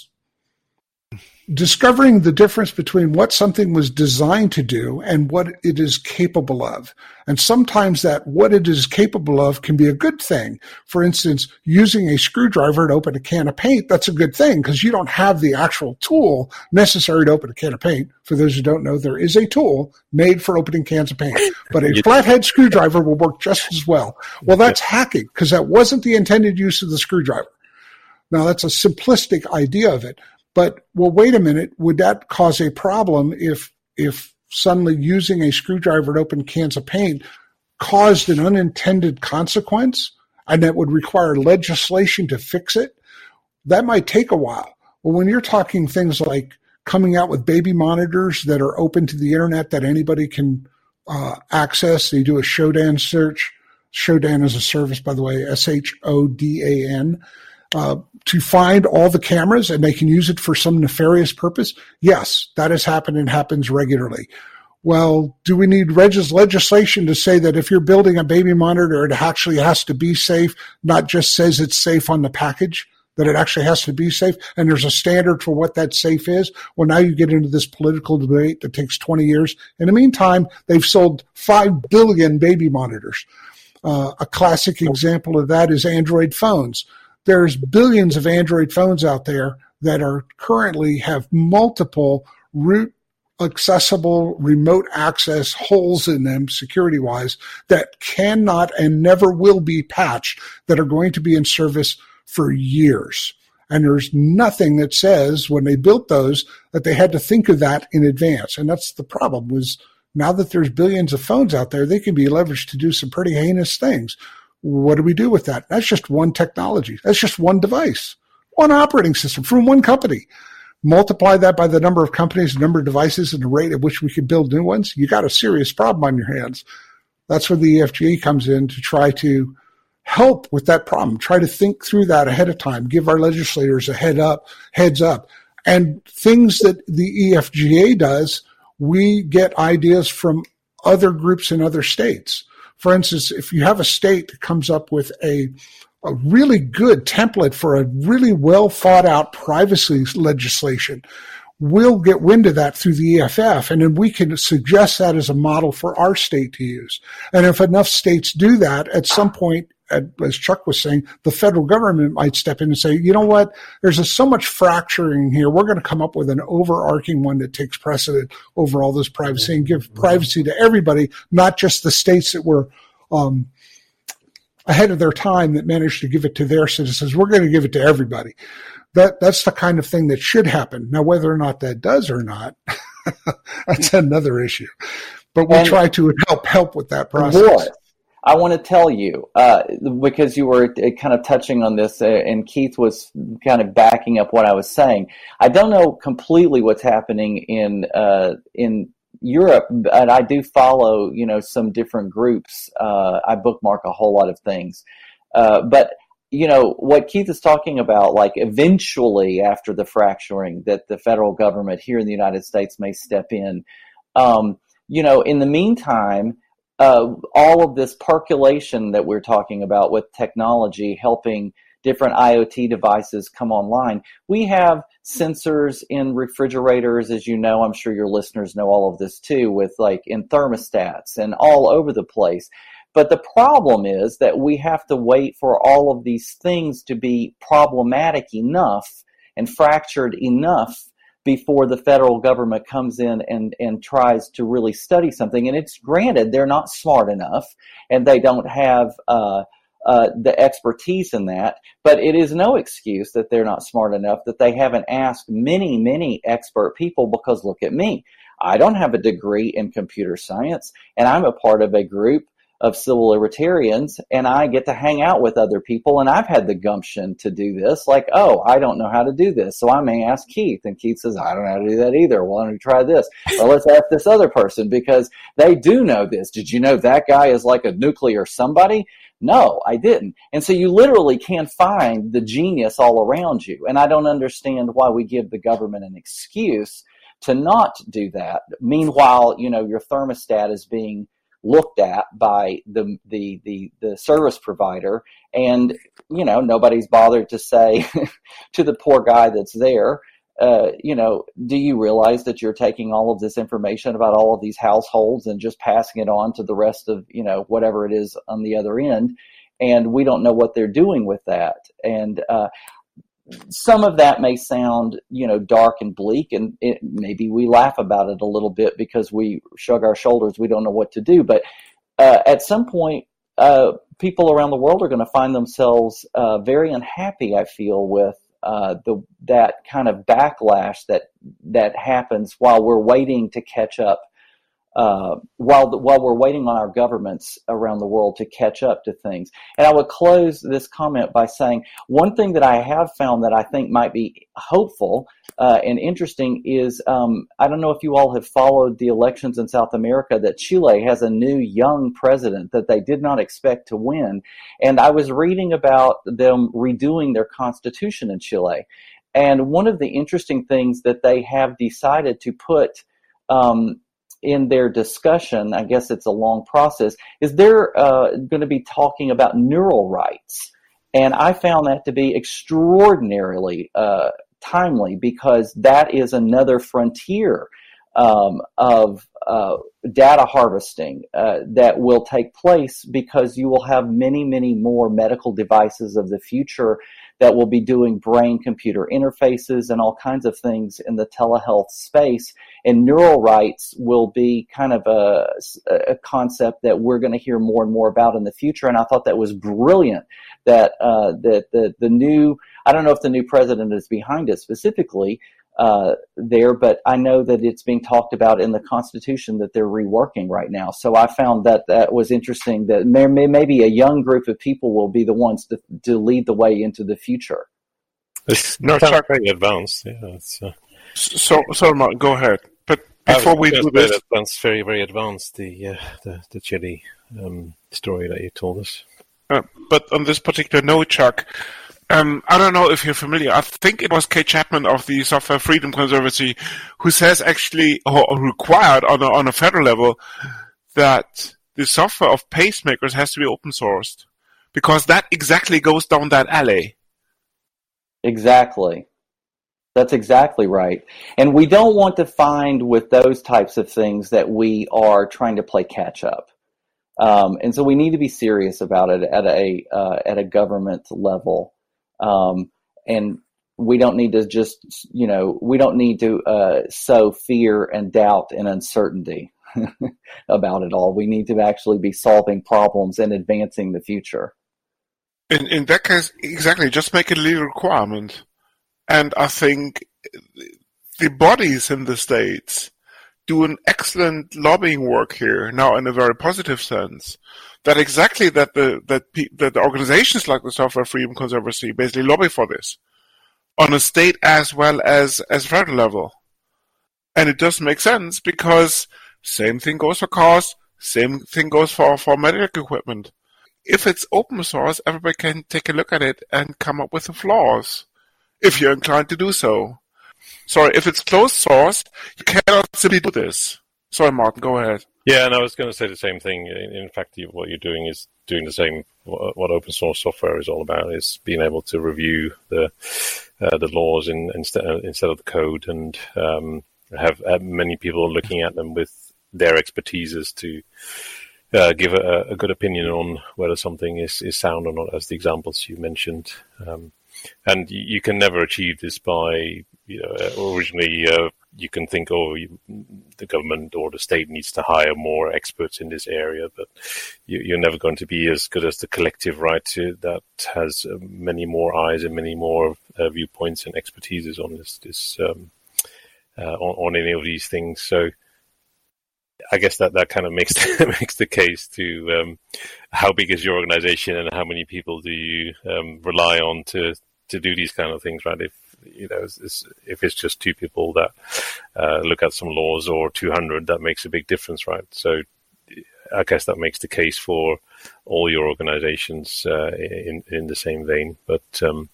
discovering the difference between what something was designed to do and what it is capable of. And sometimes that what it is capable of can be a good thing. For instance, using a screwdriver to open a can of paint, that's a good thing because you don't have the actual tool necessary to open a can of paint. For those who don't know, there is a tool made for opening cans of paint, but a flathead screwdriver will work just as well. Well, that's hacking because that wasn't the intended use of the screwdriver. Now, that's a simplistic idea of it. But, well, wait a minute, would that cause a problem if if suddenly using a screwdriver to open cans of paint caused an unintended consequence and that would require legislation to fix it? That might take a while. Well, when you're talking things like coming out with baby monitors that are open to the internet that anybody can uh, access, they do a Shodan search. Shodan is a service, by the way, S H O D A N. Uh, to find all the cameras and they can use it for some nefarious purpose? Yes, that has happened and happens regularly. Well, do we need regis- legislation to say that if you're building a baby monitor, it actually has to be safe, not just says it's safe on the package, that it actually has to be safe, and there's a standard for what that safe is? Well, now you get into this political debate that takes twenty years. In the meantime, they've sold five billion baby monitors. Uh, a classic example of that is Android phones. There's billions of Android phones out there that are currently have multiple root accessible remote access holes in them security wise that cannot and never will be patched that are going to be in service for years. And there's nothing that says when they built those that they had to think of that in advance. And that's the problem was now that there's billions of phones out there, they can be leveraged to do some pretty heinous things. What do we do with that? That's just one technology. That's just one device, one operating system from one company. Multiply that by the number of companies, the number of devices, and the rate at which we can build new ones. You got a serious problem on your hands. That's where the E F G A comes in to try to help with that problem. Try to think through that ahead of time. Give our legislators a head up, heads up. And things that the E F G A does, we get ideas from other groups in other states. For instance, if you have a state that comes up with a, a really good template for a really well thought out privacy legislation, we'll get wind of that through the E F F, and then we can suggest that as a model for our state to use. And if enough states do that, at some point, as Chuck was saying, the federal government might step in and say, you know what, there's a, so much fracturing here. We're going to come up with an overarching one that takes precedent over all this privacy and give privacy to everybody, not just the states that were um, ahead of their time that managed to give it to their citizens. We're going to give it to everybody. That That's the kind of thing that should happen. Now, whether or not that does or not, that's another issue. But we and try to help help with that process. Boy, I want to tell you, uh, because you were kind of touching on this, uh, and Keith was kind of backing up what I was saying. I don't know completely what's happening in uh, in Europe, but I do follow, you know, some different groups. Uh, I bookmark a whole lot of things, uh, but you know what Keith is talking about. Like eventually, after the fracturing, that the federal government here in the United States may step in. Um, you know, in the meantime. Uh, all of this percolation that we're talking about with technology helping different IoT devices come online. We have sensors in refrigerators, as you know. I'm sure your listeners know all of this too, with like in thermostats and all over the place. But the problem is that we have to wait for all of these things to be problematic enough and fractured enough before the federal government comes in and, and tries to really study something. And it's granted they're not smart enough and they don't have uh, uh, the expertise in that, but it is no excuse that they're not smart enough, that they haven't asked many, many expert people, because look at me. I don't have a degree in computer science, and I'm a part of a group of civil libertarians, and I get to hang out with other people, and I've had the gumption to do this. Like, oh, I don't know how to do this, so I may ask Keith, and Keith says, I don't know how to do that either. Why don't you try this? Or let's ask this other person, because they do know this. Did you know that guy is like a nuclear somebody? No, I didn't. And so you literally can't find the genius all around you, and I don't understand why we give the government an excuse to not do that. Meanwhile, you know, your thermostat is being looked at by the, the the the service provider, and you know nobody's bothered to say to the poor guy that's there, uh, you know, do you realize that you're taking all of this information about all of these households and just passing it on to the rest of, you know, whatever it is on the other end, and we don't know what they're doing with that. And uh, some of that may sound, you know, dark and bleak, and it, maybe we laugh about it a little bit because we shrug our shoulders. We don't know what to do. But uh, at some point, uh, people around the world are going to find themselves uh, very unhappy, I feel, with uh, the that kind of backlash that that happens while we're waiting to catch up. Uh, while the, while we're waiting on our governments around the world to catch up to things. And I would close this comment by saying one thing that I have found that I think might be hopeful uh, and interesting is, um, I don't know if you all have followed the elections in South America, that Chile has a new young president that they did not expect to win. And I was reading about them redoing their constitution in Chile. And one of the interesting things that they have decided to put um, in their discussion, I guess it's a long process, is they're uh, going to be talking about neural rights. And I found that to be extraordinarily uh, timely, because that is another frontier um, of uh, data harvesting uh, that will take place, because you will have many, many more medical devices of the future that will be doing brain-computer interfaces and all kinds of things in the telehealth space. And neural rights will be kind of a, a concept that we're going to hear more and more about in the future. And I thought that was brilliant that uh, that the, the new, I don't know if the new president is behind it specifically uh, there, but I know that it's being talked about in the Constitution that they're reworking right now. So I found that that was interesting, that may, maybe a young group of people will be the ones to, to lead the way into the future. It's not very advanced. Yeah, it's, uh, so, so Martin, go ahead. But before we do this, that's very, very advanced. The uh, the, the Chile um, story that you told us. Uh, but on this particular note, Chuck, um, I don't know if you're familiar. I think it was Kate Chapman of the Software Freedom Conservancy who says actually, or required on a, on a federal level, that the software of pacemakers has to be open sourced, because that exactly goes down that alley. Exactly. That's exactly right. And we don't want to find with those types of things that we are trying to play catch up. Um, and so we need to be serious about it at a uh, at a government level. Um, and we don't need to just, you know, we don't need to uh, sow fear and doubt and uncertainty about it all. We need to actually be solving problems and advancing the future. In in that case, exactly, just make it a legal requirement. And I think the bodies in the states do an excellent lobbying work here now in a very positive sense. That exactly that the that pe- that the organizations like the Software Freedom Conservancy basically lobby for this on a state as well as as federal level. And it does make sense because same thing goes for cars, same thing goes for, for medical equipment. If it's open source, everybody can take a look at it and come up with the flaws, if you're inclined to do so. Sorry, if it's closed source, you cannot simply do this. Sorry, Martin, go ahead. Yeah, and I was going to say the same thing. In fact, what you're doing is doing the same. What open source software is all about is being able to review the uh, the laws in, instead instead of the code, and um, have uh, many people looking at them with their expertises to uh, give a, a good opinion on whether something is, is sound or not, as the examples you mentioned. Um, and you, you can never achieve this by, you know, originally uh, you can think, oh, you, the government or the state needs to hire more experts in this area, but you, you're never going to be as good as the collective, right, to, that has uh, many more eyes and many more uh, viewpoints and expertises on this, this um, uh, on, on any of these things. So I guess that, that kind of makes makes the case to um, how big is your organization and how many people do you um, rely on to, to do these kind of things, right? If you know, it's, it's, if it's just two people that uh, look at some laws, or two hundred, that makes a big difference, right? So I guess that makes the case for all your organizations uh, in in the same vein. But um,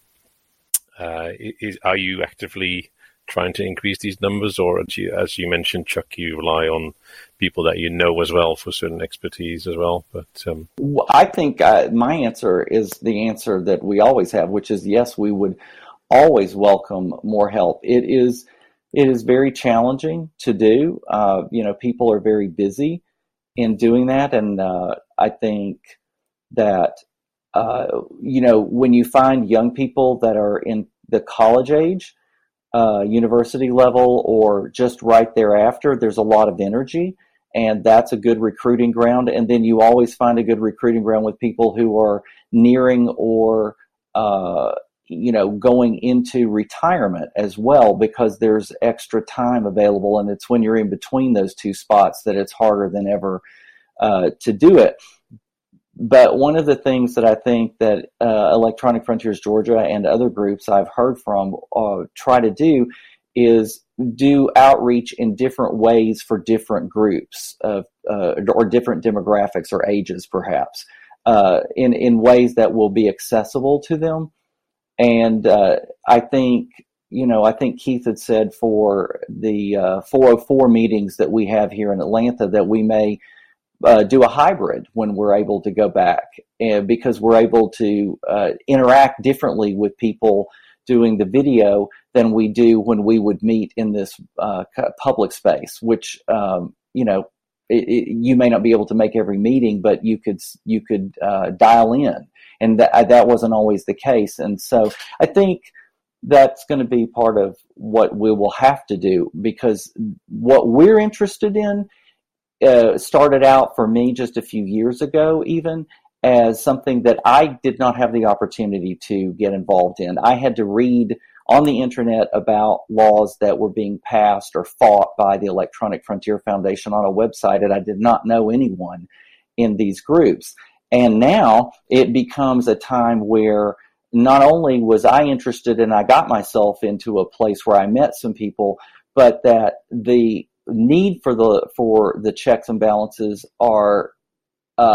uh, is, are you actively trying to increase these numbers, or as you, as you mentioned, Chuck, you rely on people that you know as well for certain expertise as well? But um... I think uh, my answer is the answer that we always have, which is yes, we would always welcome more help. It is it is very challenging to do. Uh, you know, people are very busy in doing that, and uh, I think that uh, you know, when you find young people that are in the college age, uh, university level, or just right thereafter, there's a lot of energy, and that's a good recruiting ground. And then you always find a good recruiting ground with people who are nearing or uh, you know, going into retirement as well, because there's extra time available, and it's when you're in between those two spots that it's harder than ever uh, to do it. But one of the things that I think that uh, Electronic Frontiers Georgia and other groups I've heard from uh, try to do is do outreach in different ways for different groups of, uh, or different demographics or ages, perhaps, uh, in, in ways that will be accessible to them. And uh, I think, you know, I think Keith had said for the uh, four oh four meetings that we have here in Atlanta that we may uh, do a hybrid when we're able to go back, and because we're able to uh, interact differently with people doing the video than we do when we would meet in this uh, public space, which, um, you know, it, it, you may not be able to make every meeting, but you could you could uh, dial in. And that, that wasn't always the case. And so I think that's going to be part of what we will have to do, because what we're interested in uh, started out for me just a few years ago, even as something that I did not have the opportunity to get involved in. I had to read on the internet about laws that were being passed or fought by the Electronic Frontier Foundation on a website, and I did not know anyone in these groups. And now it becomes a time where not only was I interested and I got myself into a place where I met some people, but that the need for the for the checks and balances are uh,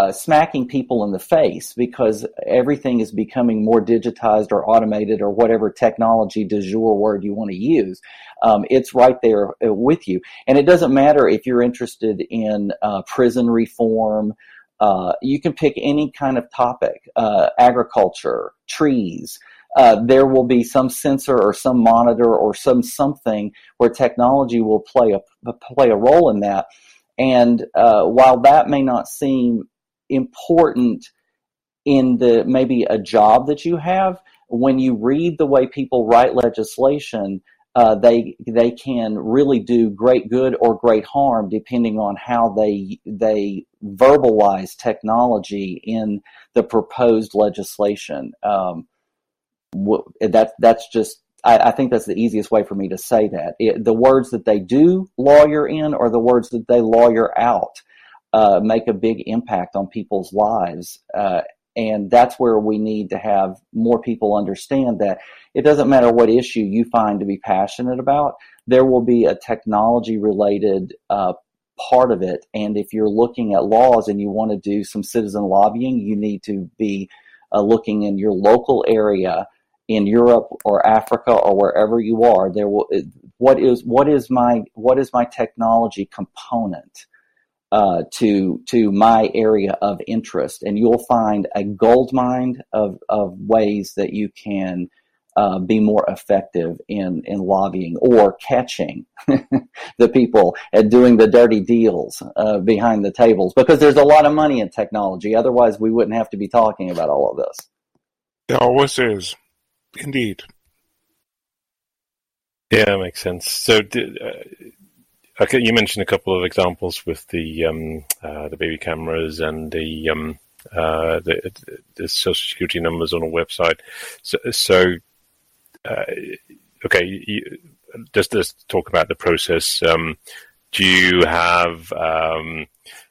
uh, smacking people in the face because everything is becoming more digitized or automated or whatever technology du jour word you want to use. Um, it's right there with you. And it doesn't matter if you're interested in uh, prison reform. Uh, you can pick any kind of topic, uh, agriculture, trees. Uh, there will be some sensor or some monitor or some something where technology will play a play a role in that. And uh, while that may not seem important in the maybe a job that you have, when you read the way people write legislation, uh, they they can really do great good or great harm depending on how they they verbalize technology in the proposed legislation. Um, that that's just I, I think that's the easiest way for me to say that. It, the words that they do lawyer in or the words that they lawyer out uh, make a big impact on people's lives. Uh, and that's where we need to have more people understand that it doesn't matter what issue you find to be passionate about, there will be a technology-related uh, part of it. And if you're looking at laws and you want to do some citizen lobbying, you need to be uh, looking in your local area in Europe or Africa or wherever you are. There will what is what is my what is my technology component uh, to to my area of interest, and you'll find a goldmine of of ways that you can uh, be more effective in in lobbying or catching the people at doing the dirty deals uh, behind the tables, because there's a lot of money in technology. Otherwise, we wouldn't have to be talking about all of this. There always is. Indeed. Yeah, that makes sense. So, uh, okay, you mentioned a couple of examples with the um, uh, the baby cameras and the um, uh, the, the social security numbers on a website. So, so uh, okay, you, just just talk about the process. Um, do you have um,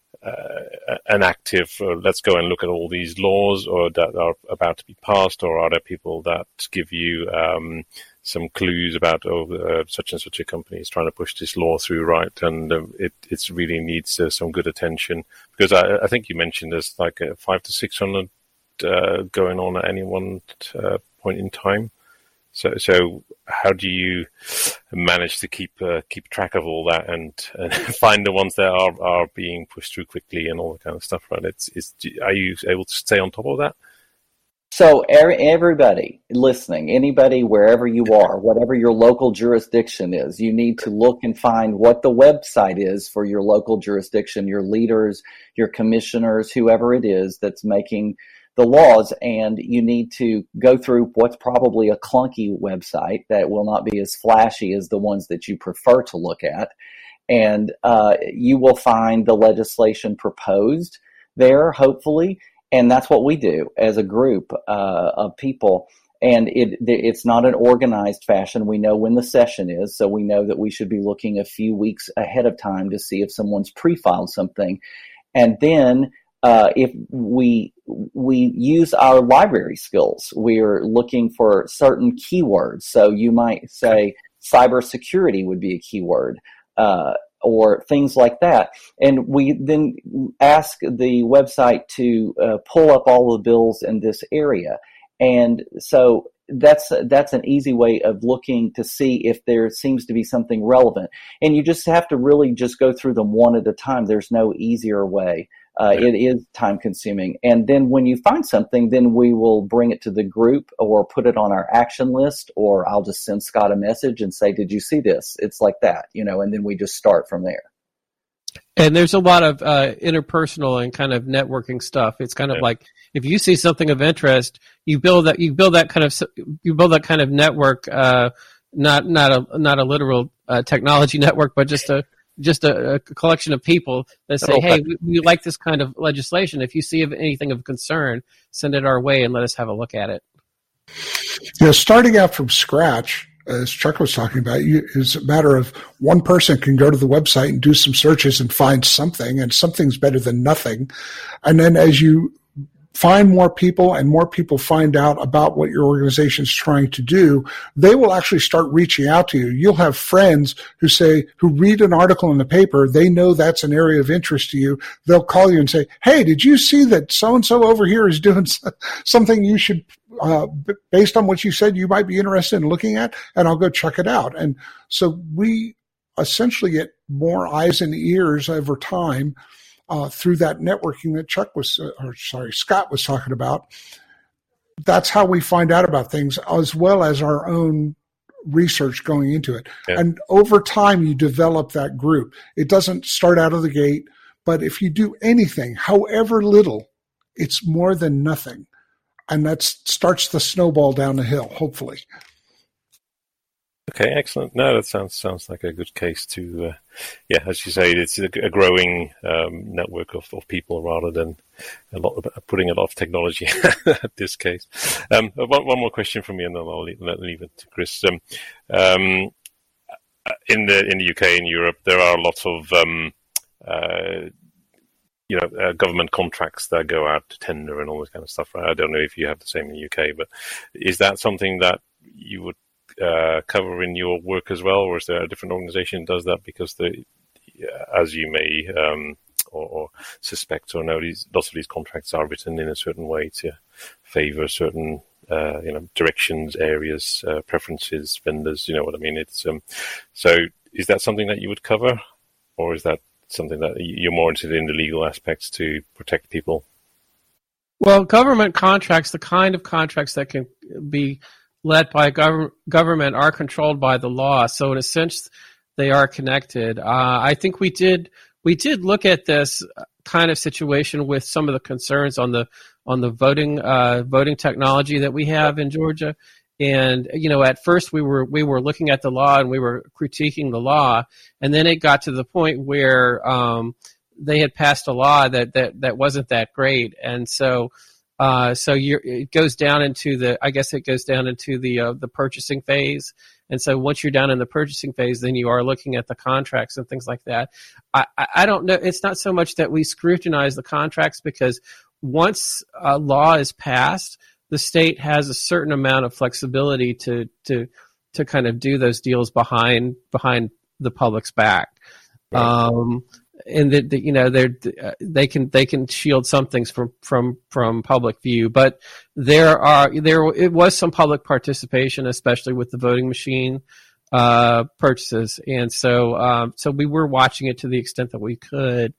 Uh, an active, uh, let's go and look at all these laws or that are about to be passed, or are there people that give you um, some clues about, oh, uh, such and such a company is trying to push this law through, right? And uh, it it's really needs uh, some good attention, because I, I think you mentioned there's like a five to six hundred uh, going on at any one uh, point in time. So, so how do you manage to keep uh, keep track of all that and, and find the ones that are, are being pushed through quickly and all that kind of stuff? Right? It's, it's are you able to stay on top of that? So, everybody listening, anybody wherever you are, whatever your local jurisdiction is, you need to look and find what the website is for your local jurisdiction, your leaders, your commissioners, whoever it is that's making the laws, and you need to go through what's probably a clunky website that will not be as flashy as the ones that you prefer to look at, and uh, you will find the legislation proposed there, hopefully, and that's what we do as a group uh, of people. And it it's not an organized fashion. We know when the session is, so we know that we should be looking a few weeks ahead of time to see if someone's pre-filed something, and then Uh, if we we use our library skills, we're looking for certain keywords. So you might say cybersecurity would be a keyword, uh, or things like that. And we then ask the website to uh, pull up all the bills in this area. And so that's that's an easy way of looking to see if there seems to be something relevant. And you just have to really just go through them one at a time. There's no easier way. Uh, it is time consuming. And then when you find something, then we will bring it to the group or put it on our action list, or I'll just send Scott a message and say, did you see this? It's like that, you know, and then we just start from there. And there's a lot of uh, interpersonal and kind of networking stuff. It's kind of yeah. like if you see something of interest, you build that you build that kind of you build that kind of network, uh, not not a not a literal uh, technology network, but just a just a, a collection of people that say, okay. hey, we, we like this kind of legislation. If you see anything of concern, send it our way and let us have a look at it. Yeah, starting out from scratch, as Chuck was talking about, you, is a matter of one person can go to the website and do some searches and find something, and something's better than nothing. And then as you find more people and more people find out about what your organization is trying to do, they will actually start reaching out to you. You'll have friends who say, who read an article in the paper, they know that's an area of interest to you. They'll call you and say, hey, did you see that so-and-so over here is doing something you should, uh, based on what you said, you might be interested in looking at, and I'll go check it out. And so we essentially get more eyes and ears over time uh, through that networking that Chuck was, uh, or sorry, Scott was talking about. That's how we find out about things, as well as our own research going into it. Yeah. And over time, you develop that group. It doesn't start out of the gate, but if you do anything, however little, it's more than nothing. And that starts the snowball down the hill, hopefully. Okay, excellent. No, that sounds sounds like a good case to, uh, yeah, as you say, it's a, a growing um, network of, of people rather than a lot of, putting a lot of technology at this case. Um, one, one more question from me, and then I'll leave, leave it to Chris. Um, um, in the in the U K and Europe, there are lots of um, uh, you know uh, government contracts that go out to tender and all this kind of stuff. Right? I don't know if you have the same in the U K, but is that something that you would Uh, cover in your work as well, or is there a different organization that does that? Because the, as you may um, or, or suspect or know, these lots of these contracts are written in a certain way to favor certain uh, you know directions, areas, uh, preferences, vendors. You know what I mean? It's um, so is that something that you would cover, or is that something that you're more interested in the legal aspects to protect people? Well, government contracts, the kind of contracts that can be led by gov- government are controlled by the law. So in a sense, they are connected. Uh, I think we did we did look at this kind of situation with some of the concerns on the on the voting uh, voting technology that we have in Georgia. And you know, at first we were we were looking at the law and we were critiquing the law, and then it got to the point where um, they had passed a law that that that wasn't that great, and so. Uh, so you're, it goes down into the, I guess it goes down into the uh, the purchasing phase. And so once you're down in the purchasing phase, then you are looking at the contracts and things like that. I, I don't know. It's not so much that we scrutinize the contracts, because once a law is passed, the state has a certain amount of flexibility to to to kind of do those deals behind behind the public's back. Right. Um, and that, you know, they they can they can shield some things from, from, from public view, but there are there it was some public participation, especially with the voting machine uh, purchases, and so um, so we were watching it to the extent that we could.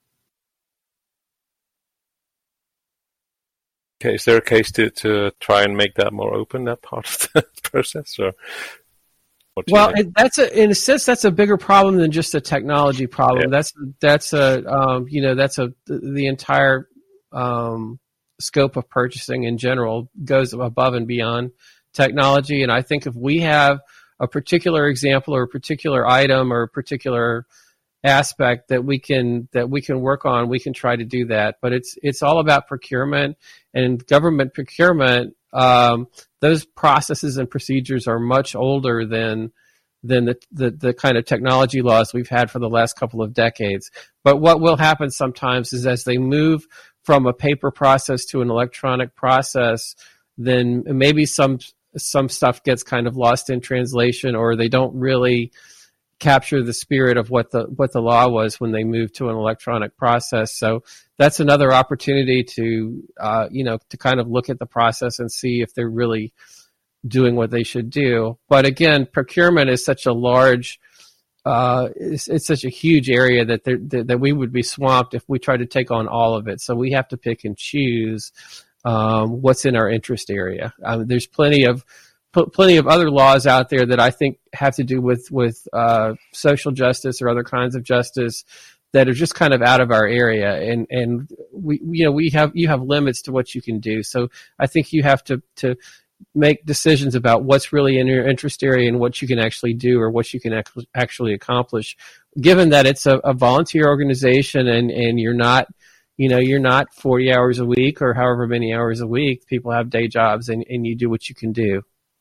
Okay, is there a case to, to try and make that more open, that part of the process, or? Well, it, that's a, in a sense, that's a bigger problem than just a technology problem. Yeah. That's that's a um, you know that's a the entire um, scope of purchasing in general goes above and beyond technology. And I think if we have a particular example or a particular item or a particular aspect that we can that we can work on, we can try to do that. But it's it's all about procurement and government procurement. Um, those processes and procedures are much older than than the, the, the kind of technology laws we've had for the last couple of decades. But what will happen sometimes is as they move from a paper process to an electronic process, then maybe some some stuff gets kind of lost in translation, or they don't really capture the spirit of what the what the law was when they moved to an electronic process. So that's another opportunity to uh, you know to kind of look at the process and see if they're really doing what they should do. But again, procurement is such a large, uh, it's, it's such a huge area that, that that we would be swamped if we tried to take on all of it. So we have to pick and choose um, what's in our interest area. Um, there's plenty of plenty of other laws out there that I think have to do with with uh, social justice or other kinds of justice that are just kind of out of our area, and and we you know we have you have limits to what you can do. So I think you have to to make decisions about what's really in your interest area and what you can actually do or what you can ac- actually accomplish. Given that it's a, a volunteer organization and and you're not you know you're not forty hours a week or however many hours a week, people have day jobs, and, and you do what you can do.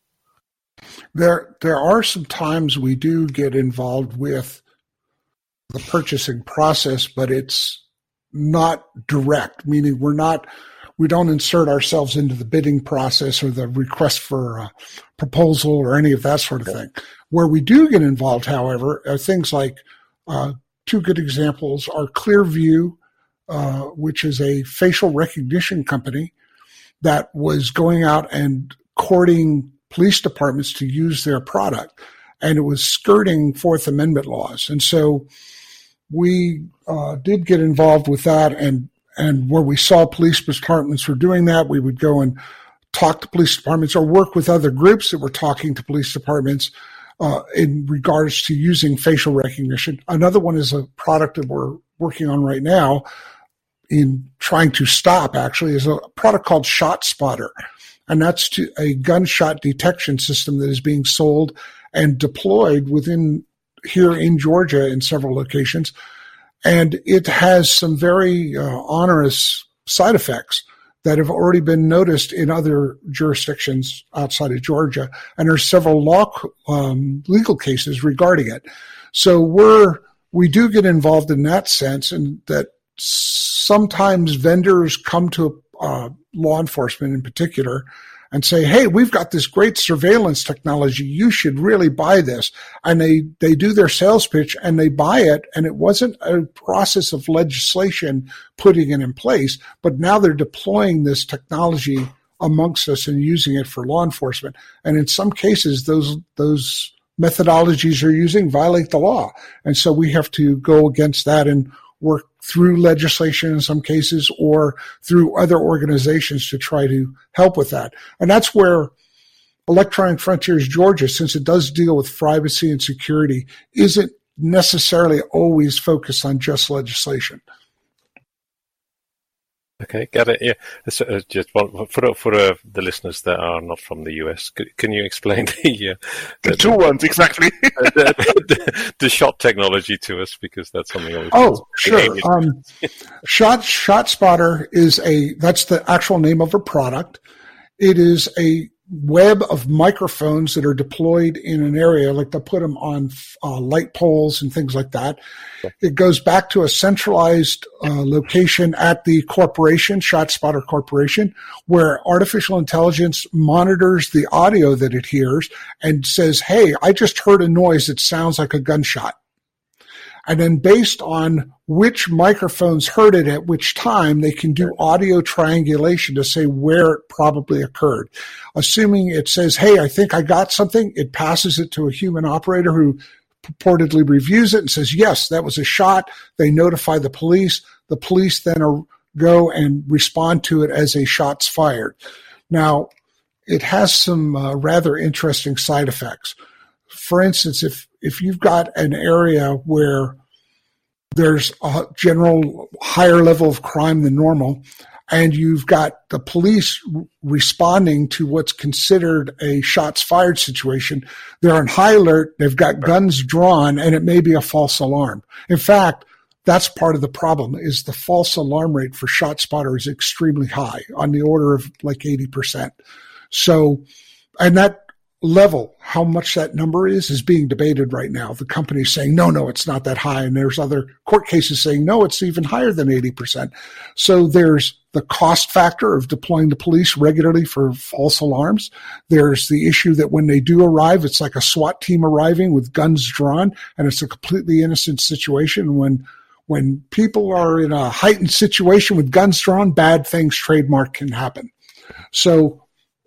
There, there are some times we do get involved with the purchasing process, but it's not direct, meaning we're not we don't insert ourselves into the bidding process or the request for a proposal or any of that sort of thing. Where we do get involved, however, are things like uh, two good examples are Clearview, uh, which is a facial recognition company that was going out and courting police departments to use their product, and it was skirting Fourth Amendment laws. And so we uh, did get involved with that, and and where we saw police departments were doing that, we would go and talk to police departments or work with other groups that were talking to police departments uh, in regards to using facial recognition. Another one is a product that we're working on right now in trying to stop, actually, is a product called ShotSpotter. And that's to a gunshot detection system that is being sold and deployed within here in Georgia in several locations. And it has some very uh, onerous side effects that have already been noticed in other jurisdictions outside of Georgia. And there's several law um, legal cases regarding it. So we're, we do get involved in that sense, and that sometimes vendors come to uh, law enforcement in particular and say, hey, we've got this great surveillance technology. You should really buy this. And they, they do their sales pitch and they buy it. And it wasn't a process of legislation putting it in place, but now they're deploying this technology amongst us and using it for law enforcement. And in some cases, those, those methodologies they're using violate the law. And so we have to go against that and work through legislation in some cases or through other organizations to try to help with that. And that's where Electronic Frontiers Georgia, since it does deal with privacy and security, isn't necessarily always focused on just legislation. Okay, got it. Yeah, so, uh, just one, for for uh, the listeners that are not from the U S, could, can you explain the, uh, the, the two the, ones exactly the, the, the shot technology to us, because that's something. I was oh, sure. Um, shot ShotSpotter is a that's the actual name of a product. It is a web of microphones that are deployed in an area, like they'll put them on uh, light poles and things like that. Okay. It goes back to a centralized uh, location at the corporation, ShotSpotter Corporation, where artificial intelligence monitors the audio that it hears and says, hey, I just heard a noise that sounds like a gunshot. And then based on which microphones heard it at which time, they can do audio triangulation to say where it probably occurred. Assuming it says, hey, I think I got something, it passes it to a human operator who purportedly reviews it and says, yes, that was a shot. They notify the police. The police then are, go and respond to it as a shots fired. Now, it has some uh, rather interesting side effects. For instance, if if you've got an area where there's a general higher level of crime than normal, and you've got the police responding to what's considered a shots fired situation, they're on high alert, they've got guns drawn, and it may be a false alarm. In fact, that's part of the problem, is the false alarm rate for ShotSpotter is extremely high, on the order of like eighty percent. So, and that level, how much that number is, is being debated right now. The company's saying, no, no, it's not that high. And there's other court cases saying, no, it's even higher than eighty percent. So there's the cost factor of deploying the police regularly for false alarms. There's the issue that when they do arrive, it's like a SWAT team arriving with guns drawn, and it's a completely innocent situation. When when people are in a heightened situation with guns drawn, bad things, trademark, can happen. So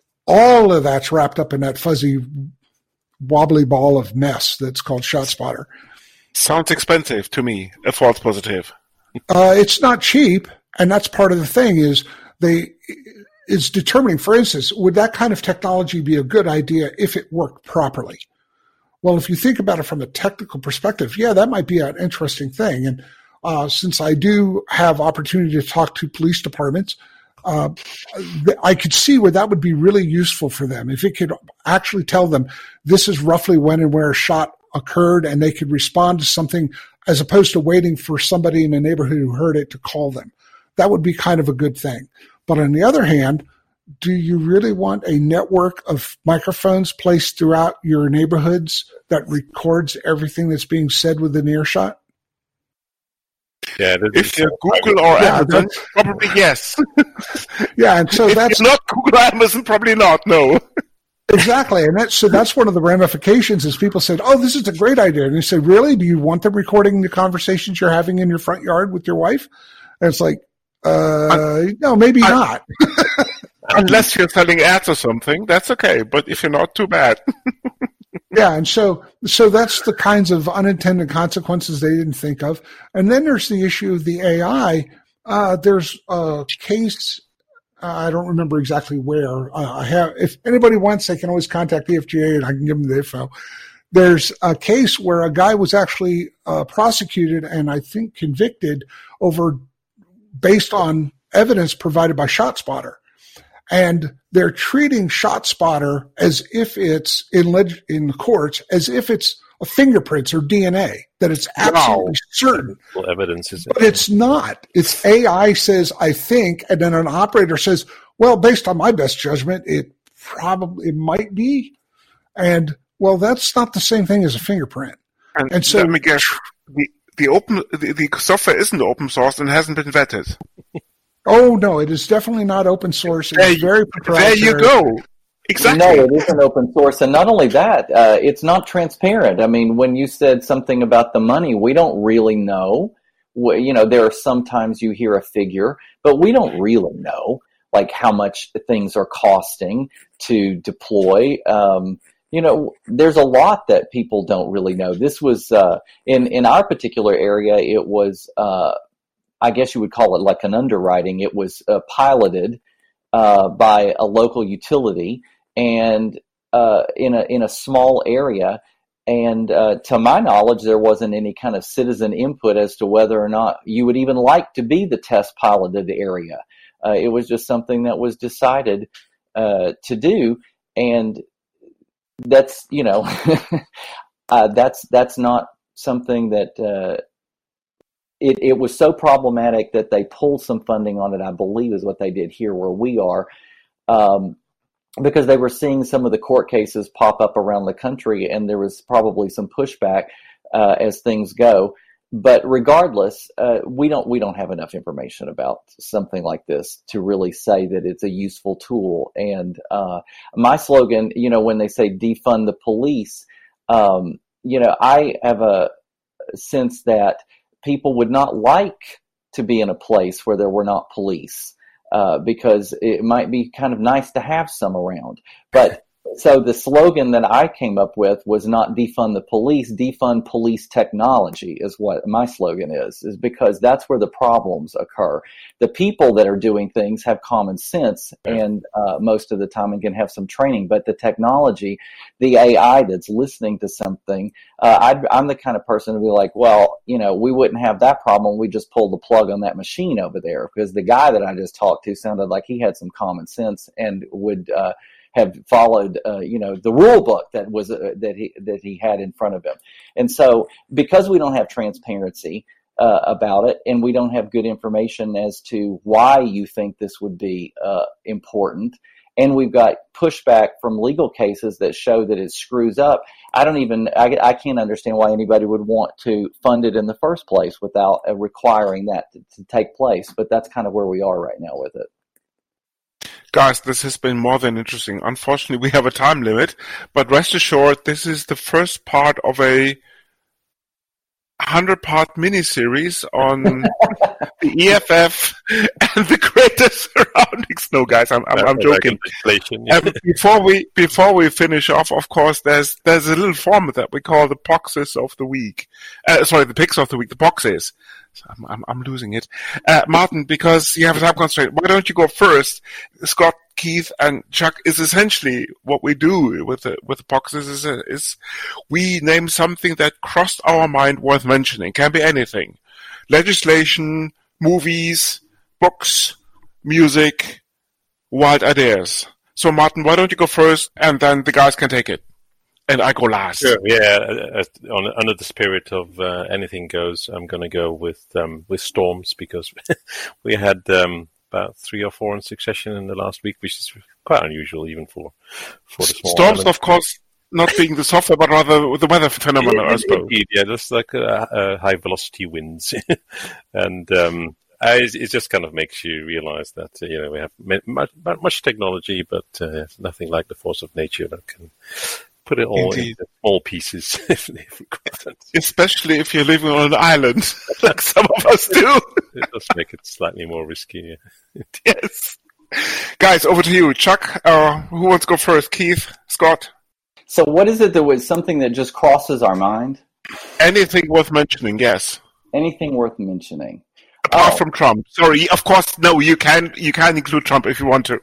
all of that's wrapped up in that fuzzy, wobbly ball of mess that's called ShotSpotter. Sounds expensive to me, a false positive. uh, it's not cheap, and that's part of the thing is they is determining, for instance, would that kind of technology be a good idea if it worked properly? Well, if you think about it from a technical perspective, yeah, that might be an interesting thing. And uh, since I do have opportunity to talk to police departments, Uh, I could see where that would be really useful for them. If it could actually tell them this is roughly when and where a shot occurred, and they could respond to something as opposed to waiting for somebody in the neighborhood who heard it to call them. That would be kind of a good thing. But on the other hand, do you really want a network of microphones placed throughout your neighborhoods that records everything that's being said within earshot? Yeah, if you Google or yeah, Amazon, probably yes. Yeah, and so if that's it's not Google, Amazon, probably not. No. Exactly, and that's so that's one of the ramifications. Is people said, "Oh, this is a great idea," and you say, "Really? Do you want them recording the conversations you're having in your front yard with your wife?" And it's like, uh, no, maybe I, not. Unless you're selling ads or something, that's okay. But if you're not, too bad. Yeah, and so so that's the kinds of unintended consequences they didn't think of. And then there's the issue of the A I. Uh, there's a case. Uh, I don't remember exactly where. Uh, I have. If anybody wants, they can always contact the F G A, and I can give them the info. There's a case where a guy was actually uh, prosecuted and I think convicted over based on evidence provided by ShotSpotter, and they're treating ShotSpotter as if it's in leg- in the courts as if it's a fingerprints or D N A, that it's absolutely Wow. certain. Well, evidence is it? But it's not. It's A I says, I think, and then an operator says, well, based on my best judgment, it probably, it might be. And, well, that's not the same thing as a fingerprint. And, And so- let me guess, the, the open the, the software isn't open source and hasn't been vetted. Oh, no, it is definitely not open source. It's There you- very There proprietary. you go. Exactly. No, it isn't open source. And not only that, uh, it's not transparent. I mean, when you said something about the money, we don't really know. We, you know, there are sometimes you hear a figure, but we don't really know, like, how much things are costing to deploy. Um, you know, there's a lot that people don't really know. This was, uh, in, in our particular area, it was, uh, I guess you would call it like an underwriting. It was uh, piloted uh, by a local utility, and uh, in a in a small area, and uh, to my knowledge, there wasn't any kind of citizen input as to whether or not you would even like to be the test piloted area. Uh, it was just something that was decided uh, to do, and that's you know uh, that's that's not something that uh, it it was so problematic that they pulled some funding on it. I believe is what they did here where we are. Um, because they were seeing some of the court cases pop up around the country, and there was probably some pushback uh, as things go. But regardless, uh, we don't we don't have enough information about something like this to really say that it's a useful tool. And uh, my slogan, you know, when they say defund the police, um, you know, I have a sense that people would not like to be in a place where there were not police. Uh, because it might be kind of nice to have some around. But so the slogan that I came up with was not defund the police, defund police technology is what my slogan is, is because that's where the problems occur. The people that are doing things have common sense and uh, most of the time and can have some training, but the technology, the A I that's listening to something, uh, I'd, I'm the kind of person to be like, well, you know, we wouldn't have that problem. We just pulled the plug on that machine over there, because the guy that I just talked to sounded like he had some common sense and would, uh, have followed, uh, you know, the rule book that was uh, that he that he had in front of him. And so, because we don't have transparency uh, about it, and we don't have good information as to why you think this would be uh, important, and we've got pushback from legal cases that show that it screws up, I don't even, I, I can't understand why anybody would want to fund it in the first place without uh, requiring that to, to take place. But that's kind of where we are right now with it. Guys, this has been more than interesting. Unfortunately, we have a time limit, but rest assured, this is the first part of a hundred-part mini-series on the E F F and the greater surroundings. No, guys, I'm I'm, I'm joking. And before we before we finish off, of course, there's there's a little format that we call the P O Xes of the week. Uh, sorry, the picks of the week. The P O Xes. I'm, I'm, I'm losing it. Uh, Martin, because you have a time constraint, why don't you go first? Scott, Keith, and Chuck is essentially what we do with the, with the P O Xes is, is we name something that crossed our mind worth mentioning. Can be anything. Legislation, movies, books, music, wild ideas. So Martin, why don't you go first and then the guys can take it. And I go last. Sure, yeah. Uh, on, under the spirit of uh, anything goes, I'm going to go with um, with storms, because we had um, about three or four in succession in the last week, which is quite unusual even for for the small storms, island. Of course, not being the software, but rather the weather phenomenon, yeah, I suppose. Indeed, yeah, just like uh, uh, high velocity winds, and um, Uh, it, it just kind of makes you realize that uh, you know we have much, much technology, but uh, nothing like the force of nature that can put it all Indeed. into small pieces if, if required. Especially if you're living on an island, like some of us do. It does make it slightly more risky. Yeah. Yes. Guys, over to you. Chuck, uh, who wants to go first? Keith? Scott? So what is it that was something that just crosses our mind? Anything worth mentioning, yes. Anything worth mentioning? Apart Oh. from Trump. Sorry, of course, no, you can you can include Trump if you want to.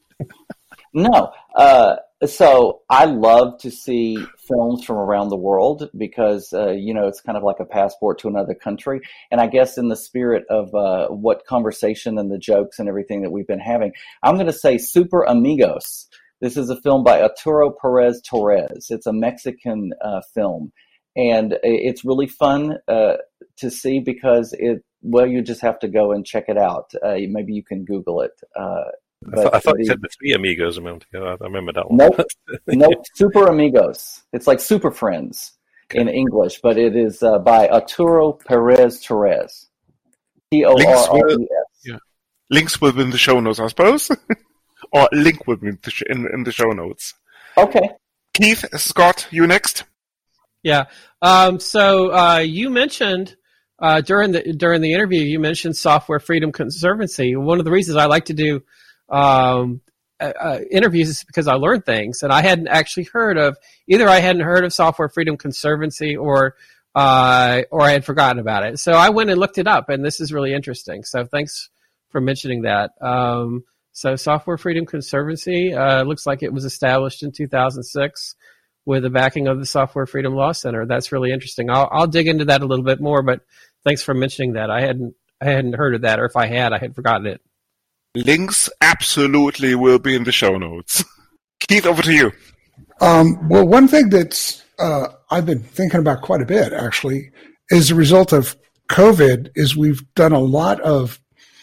No. Uh, so I love to see films from around the world because, uh, you know, it's kind of like a passport to another country. And I guess in the spirit of uh, what conversation and the jokes and everything that we've been having, I'm going to say Super Amigos. This is a film by Arturo Perez Torres. It's a Mexican uh, film. And it's really fun uh, to see because it, well, you just have to go and check it out. Uh, maybe you can Google it. Uh, I thought, I thought the, you said the Three Amigos a moment ago. I, I remember that one. Nope. Nope. Super Amigos. It's like Super Friends in English, but it is uh, by Arturo Perez Torres. T O R R E S. Yeah. Links will be in the show notes, I suppose. Or link will be in the, sh- in, in the show notes. Okay. Keith, Scott, you next. Yeah. Um, so uh, you mentioned uh, during the during the interview, you mentioned Software Freedom Conservancy. One of the reasons I like to do um, uh, uh, interviews is because I learn things, and I hadn't actually heard of either. I hadn't heard of Software Freedom Conservancy, or uh, or I had forgotten about it. So I went and looked it up, and this is really interesting. So thanks for mentioning that. Um, so Software Freedom Conservancy uh, looks like it was established in two thousand six. With the backing of the Software Freedom Law Center. That's really interesting. I'll, I'll dig into that a little bit more, but thanks for mentioning that. I hadn't I hadn't heard of that, or if I had, I had forgotten it. Links absolutely will be in the show notes. Keith, over to you. Um, well, one thing that's uh, I've been thinking about quite a bit, actually, as a result of COVID, is we've done a lot of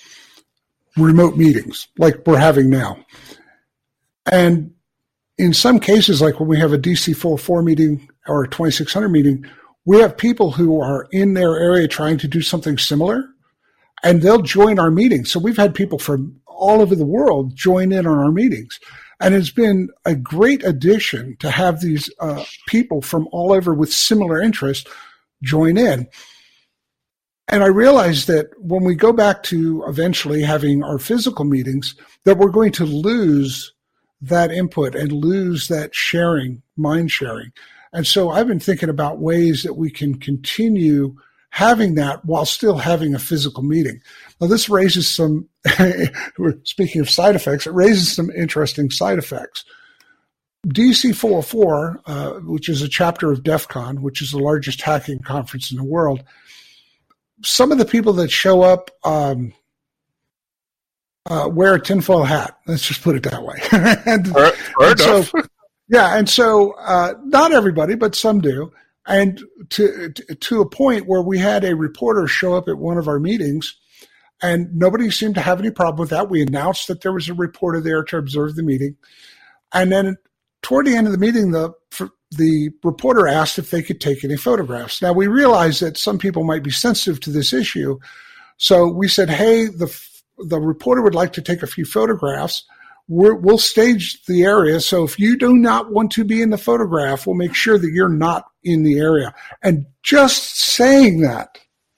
remote meetings, like we're having now. And in some cases, like when we have a D C four oh four meeting or a twenty-six hundred meeting, we have people who are in their area trying to do something similar, and they'll join our meetings. So we've had people from all over the world join in on our meetings. And it's been a great addition to have these uh, people from all over with similar interests join in. And I realized that when we go back to eventually having our physical meetings, that we're going to lose that input and lose that sharing, mind sharing. And so I've been thinking about ways that we can continue having that while still having a physical meeting. Now, this raises some, speaking of side effects, it raises some interesting side effects. D C four oh four, uh, which is a chapter of DEF CON, which is the largest hacking conference in the world, some of the people that show up um, Uh, wear a tinfoil hat. Let's just put it that way. and, Fair, fair and so, yeah, and so uh, not everybody, but some do. And to, to to a point where we had a reporter show up at one of our meetings, and nobody seemed to have any problem with that. We announced that there was a reporter there to observe the meeting, and then toward the end of the meeting, the the reporter asked if they could take any photographs. Now we realized that some people might be sensitive to this issue, so we said, "Hey, the." The reporter would like to take a few photographs. We're, we'll stage the area. So if you do not want to be in the photograph, we'll make sure that you're not in the area. And just saying that,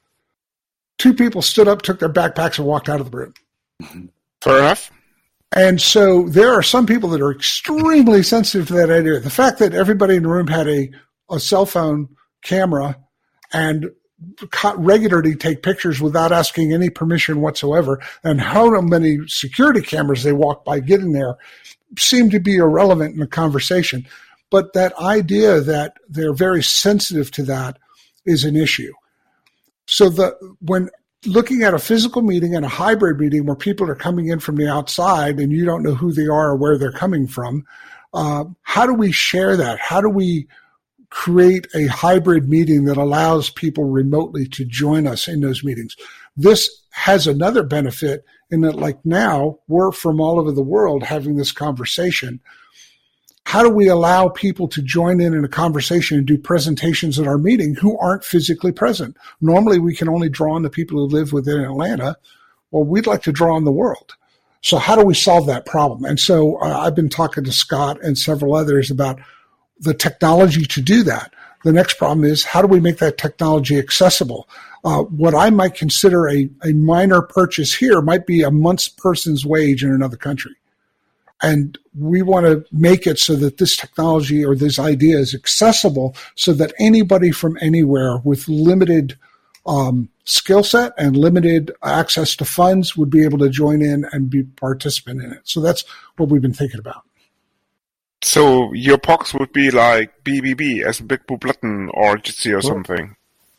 two people stood up, took their backpacks, and walked out of the room. Fair enough. And so there are some people that are extremely sensitive to that idea. The fact that everybody in the room had a, a cell phone camera and regularly take pictures without asking any permission whatsoever, and how many security cameras they walk by getting there seem to be irrelevant in the conversation. But that idea that they're very sensitive to that is an issue. So the when looking at a physical meeting and a hybrid meeting where people are coming in from the outside and you don't know who they are or where they're coming from, uh, how do we share that? How do we create a hybrid meeting that allows people remotely to join us in those meetings? This has another benefit in that, like now, we're from all over the world having this conversation. How do we allow people to join in in a conversation and do presentations at our meeting who aren't physically present? Normally, we can only draw on the people who live within Atlanta, Well, we'd like to draw on the world. So how do we solve that problem? And so uh, I've been talking to Scott and several others about the technology to do that. The next problem is, how do we make that technology accessible? Uh, what I might consider a, a minor purchase here might be a month's person's wage in another country. And we want to make it so that this technology or this idea is accessible so that anybody from anywhere with limited um, skill set and limited access to funds would be able to join in and be participant in it. So that's what we've been thinking about. So your P O X would be like B B B as a Big Blue Button or Jitsi or something?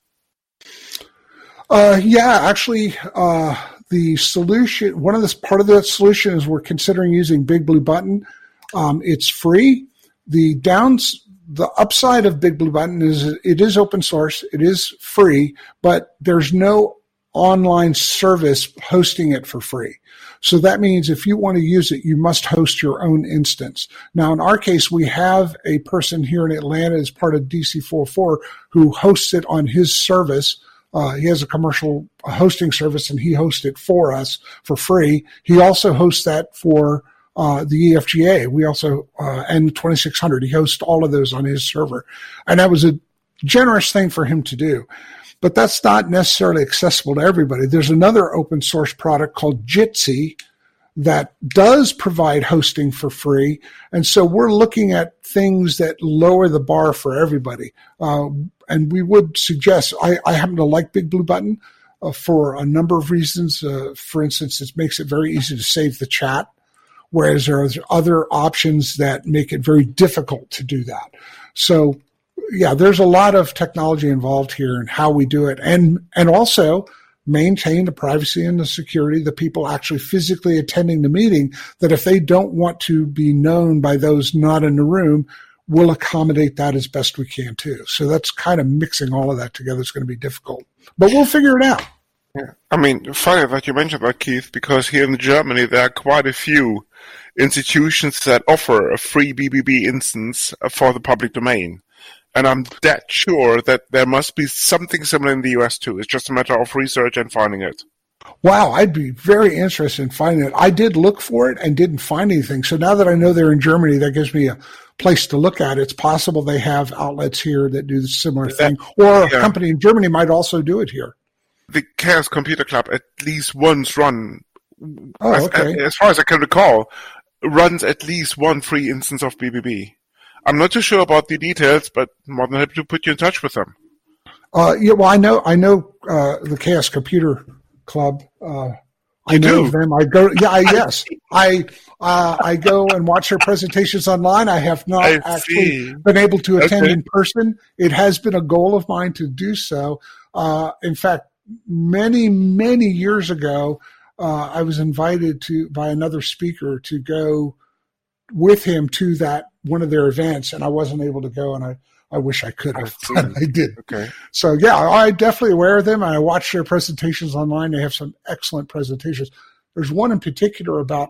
Uh, yeah, actually, uh, the solution, one of this part of the solution is we're considering using Big Blue Button. Um, it's free. The downs, the upside of Big Blue Button is it is open source, it is free, but there's no online service hosting it for free. So that means if you want to use it, you must host your own instance. Now, in our case, we have a person here in Atlanta as part of D C four point four who hosts it on his service. Uh, he has a commercial hosting service, and he hosts it for us for free. He also hosts that for uh, the E F G A. We also, uh, and twenty-six hundred, he hosts all of those on his server. And that was a generous thing for him to do. But that's not necessarily accessible to everybody. There's another open source product called Jitsi that does provide hosting for free. And so we're looking at things that lower the bar for everybody. Uh, and we would suggest, I, I happen to like Big Blue Button uh, for a number of reasons. Uh, for instance, it makes it very easy to save the chat, whereas there are other options that make it very difficult to do that. So yeah, there's a lot of technology involved here in how we do it, and and also maintain the privacy and the security, the people actually physically attending the meeting, that if they don't want to be known by those not in the room, we'll accommodate that as best we can too. So that's kind of mixing all of that together. It's going to be difficult, but we'll figure it out. Yeah, I mean, funny that you mentioned that, Keith, because here in Germany there are quite a few institutions that offer a free B B B instance for the public domain. And I'm dead sure that there must be something similar in the U S too. It's just a matter of research and finding it. Wow, I'd be very interested in finding it. I did look for it and didn't find anything. So now that I know they're in Germany, that gives me a place to look at. It's possible they have outlets here that do the similar that, thing. Or yeah. a company in Germany might also do it here. The Chaos Computer Club at least once run, oh, as, okay. as far as I can recall, runs at least one free instance of B B B. I'm not too sure about the details, but more than happy to put you in touch with them. Uh, yeah, well, I know, I know uh, the Chaos Computer Club. Uh, I you know do? them. I go. Yeah, I, yes, I uh, I go and watch their presentations online. I have not I actually see. been able to attend Okay. in person. It has been a goal of mine to do so. Uh, in fact, many many years ago, uh, I was invited to by another speaker to go with him to that one of their events, and I wasn't able to go, and I, I wish I could have. I did. Okay. So yeah, I'm definitely aware of them. I watch their presentations online. They have some excellent presentations. There's one in particular about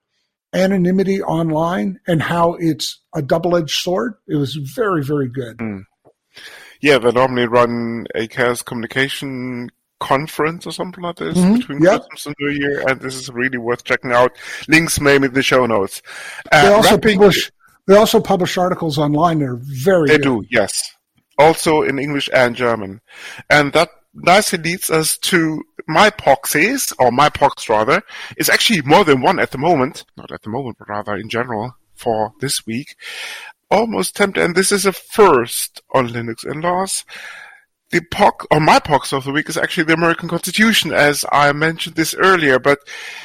anonymity online and how it's a double-edged sword. It was very, very good. Mm. Yeah, they normally run a Chaos Communication conference or something like this Mhm. between Yep. Christmas and New Year, and this is really worth checking out. Links maybe in the show notes. Uh, They also wrapping- publish. They also publish articles online that are very They good. do, yes. Also in English and German. And that nicely leads us to my proxies, or my P O X rather, is actually more than one at the moment. Not at the moment, but rather in general for this week. Almost tempted, and this is a first on Linux in-laws. The P O C, or my P O X of the week is actually the American Constitution, as I mentioned this earlier, but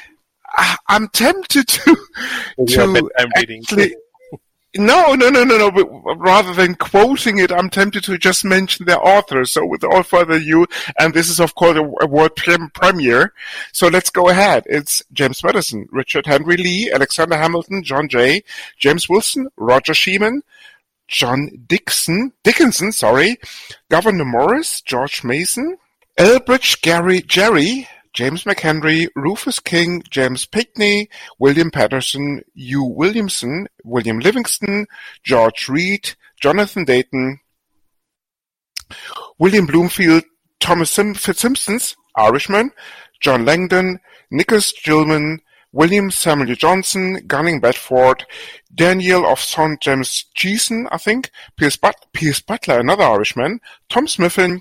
I, I'm tempted to, to I'm reading. actually, no, no, no, no, no, but rather than quoting it, I'm tempted to just mention their author. So without further ado, and this is of course a, a world prem- premiere, so let's go ahead. It's James Madison, Richard Henry Lee, Alexander Hamilton, John Jay, James Wilson, Roger Sheeman, John Dixon, Dickinson, sorry, Governor Morris, George Mason, Elbridge Gary Jerry, James McHenry, Rufus King, James Pickney, William Patterson, Hugh Williamson, William Livingston, George Reed, Jonathan Dayton, William Bloomfield, Thomas Sim- Fitzsimmons, Irishman, John Langdon, Nicholas Gilman, William Samuel Johnson, Gunning Bedford, Daniel of Saint James Jeeson, I think, Piers, But- Piers Butler, another Irishman, Tom Smithen,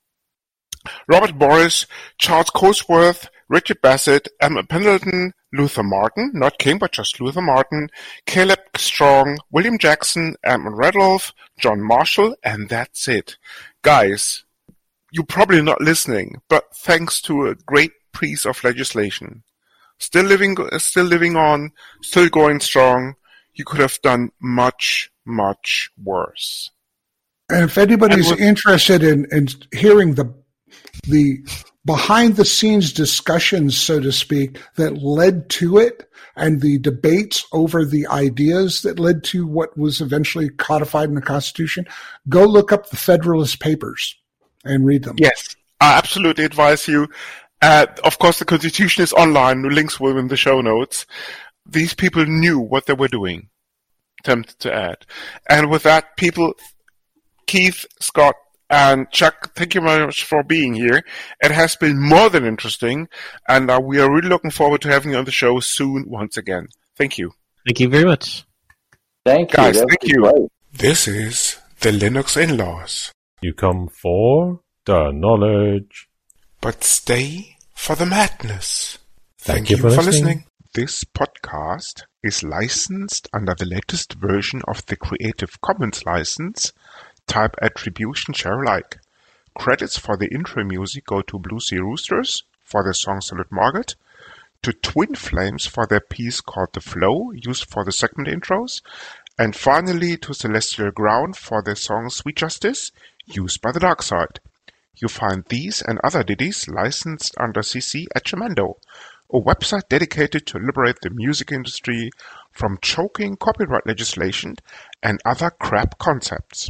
Robert Boris, Charles Cosworth, Richard Bassett, Emma Pendleton, Luther Martin, not King, but just Luther Martin, Caleb Strong, William Jackson, Edmund Radolph, John Marshall, and that's it. Guys, you're probably not listening, but thanks to a great piece of legislation, still living, still living on, still going strong, you could have done much, much worse. And if anybody's with- interested in, in hearing the the behind-the-scenes discussions, so to speak, that led to it, and the debates over the ideas that led to what was eventually codified in the Constitution, go look up the Federalist Papers and read them. Yes, I absolutely advise you. Uh, of course, the Constitution is online. The links will be in the show notes. These people knew what they were doing. Tempted to add. And with that, people, Keith, Scott, and Chuck, thank you very much for being here. It has been more than interesting, and uh, we are really looking forward to having you on the show soon once again. Thank you. Thank you very much. Thank you. Guys, That thank was you. great. This is the Linux In-Laws. You come for the knowledge, but stay for the madness. Thank, Thank you, you for, for listening. listening. This podcast is licensed under the latest version of the Creative Commons license, type Attribution Share Alike. Credits for the intro music go to Blue Sea Roosters for their song Salute Margaret, to Twin Flames for their piece called The Flow, used for the segment intros, and finally to Celestial Ground for their song Sweet Justice, used by the Dark Side. You find these and other ditties licensed under C C at Jamendo, a website dedicated to liberate the music industry from choking copyright legislation and other crap concepts.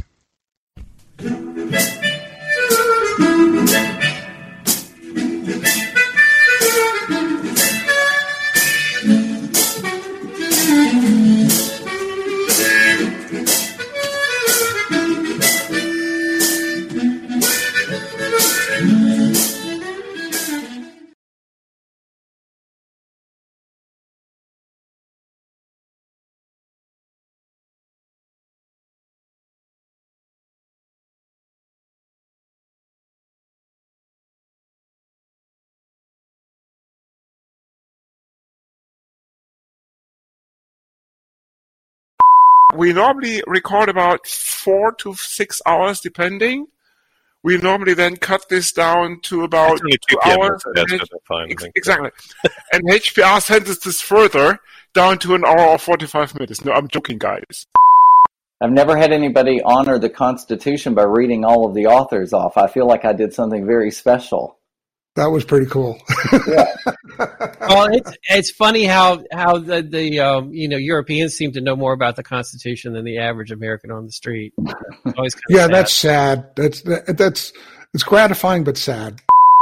We normally record about four to six hours, depending. We normally then cut this down to about two hours. That's H- fine, ex- exactly. And H P R sentences this further down to an hour or forty-five minutes. No, I'm joking, guys. I've never had anybody honor the Constitution by reading all of the authors off. I feel like I did something very special. That was pretty cool. Yeah. Well, it's it's funny how how the the um, you know Europeans seem to know more about the Constitution than the average American on the street. It's always kind of yeah, sad. that's sad. That's that, that's it's gratifying but sad.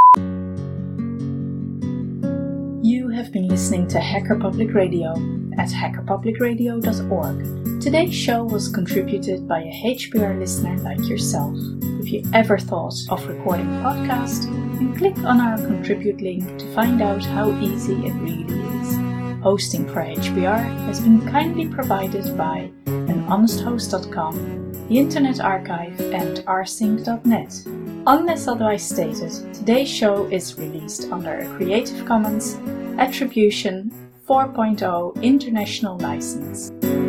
You have been listening to Hacker Public Radio at hacker public radio dot org. Today's show was contributed by a H P R listener like yourself. If you ever thought of recording a podcast, then click on our contribute link to find out how easy it really is. Hosting for H P R has been kindly provided by an honest host dot com, the Internet Archive, and r sync dot net. Unless otherwise stated, today's show is released under a Creative Commons Attribution four point oh International License.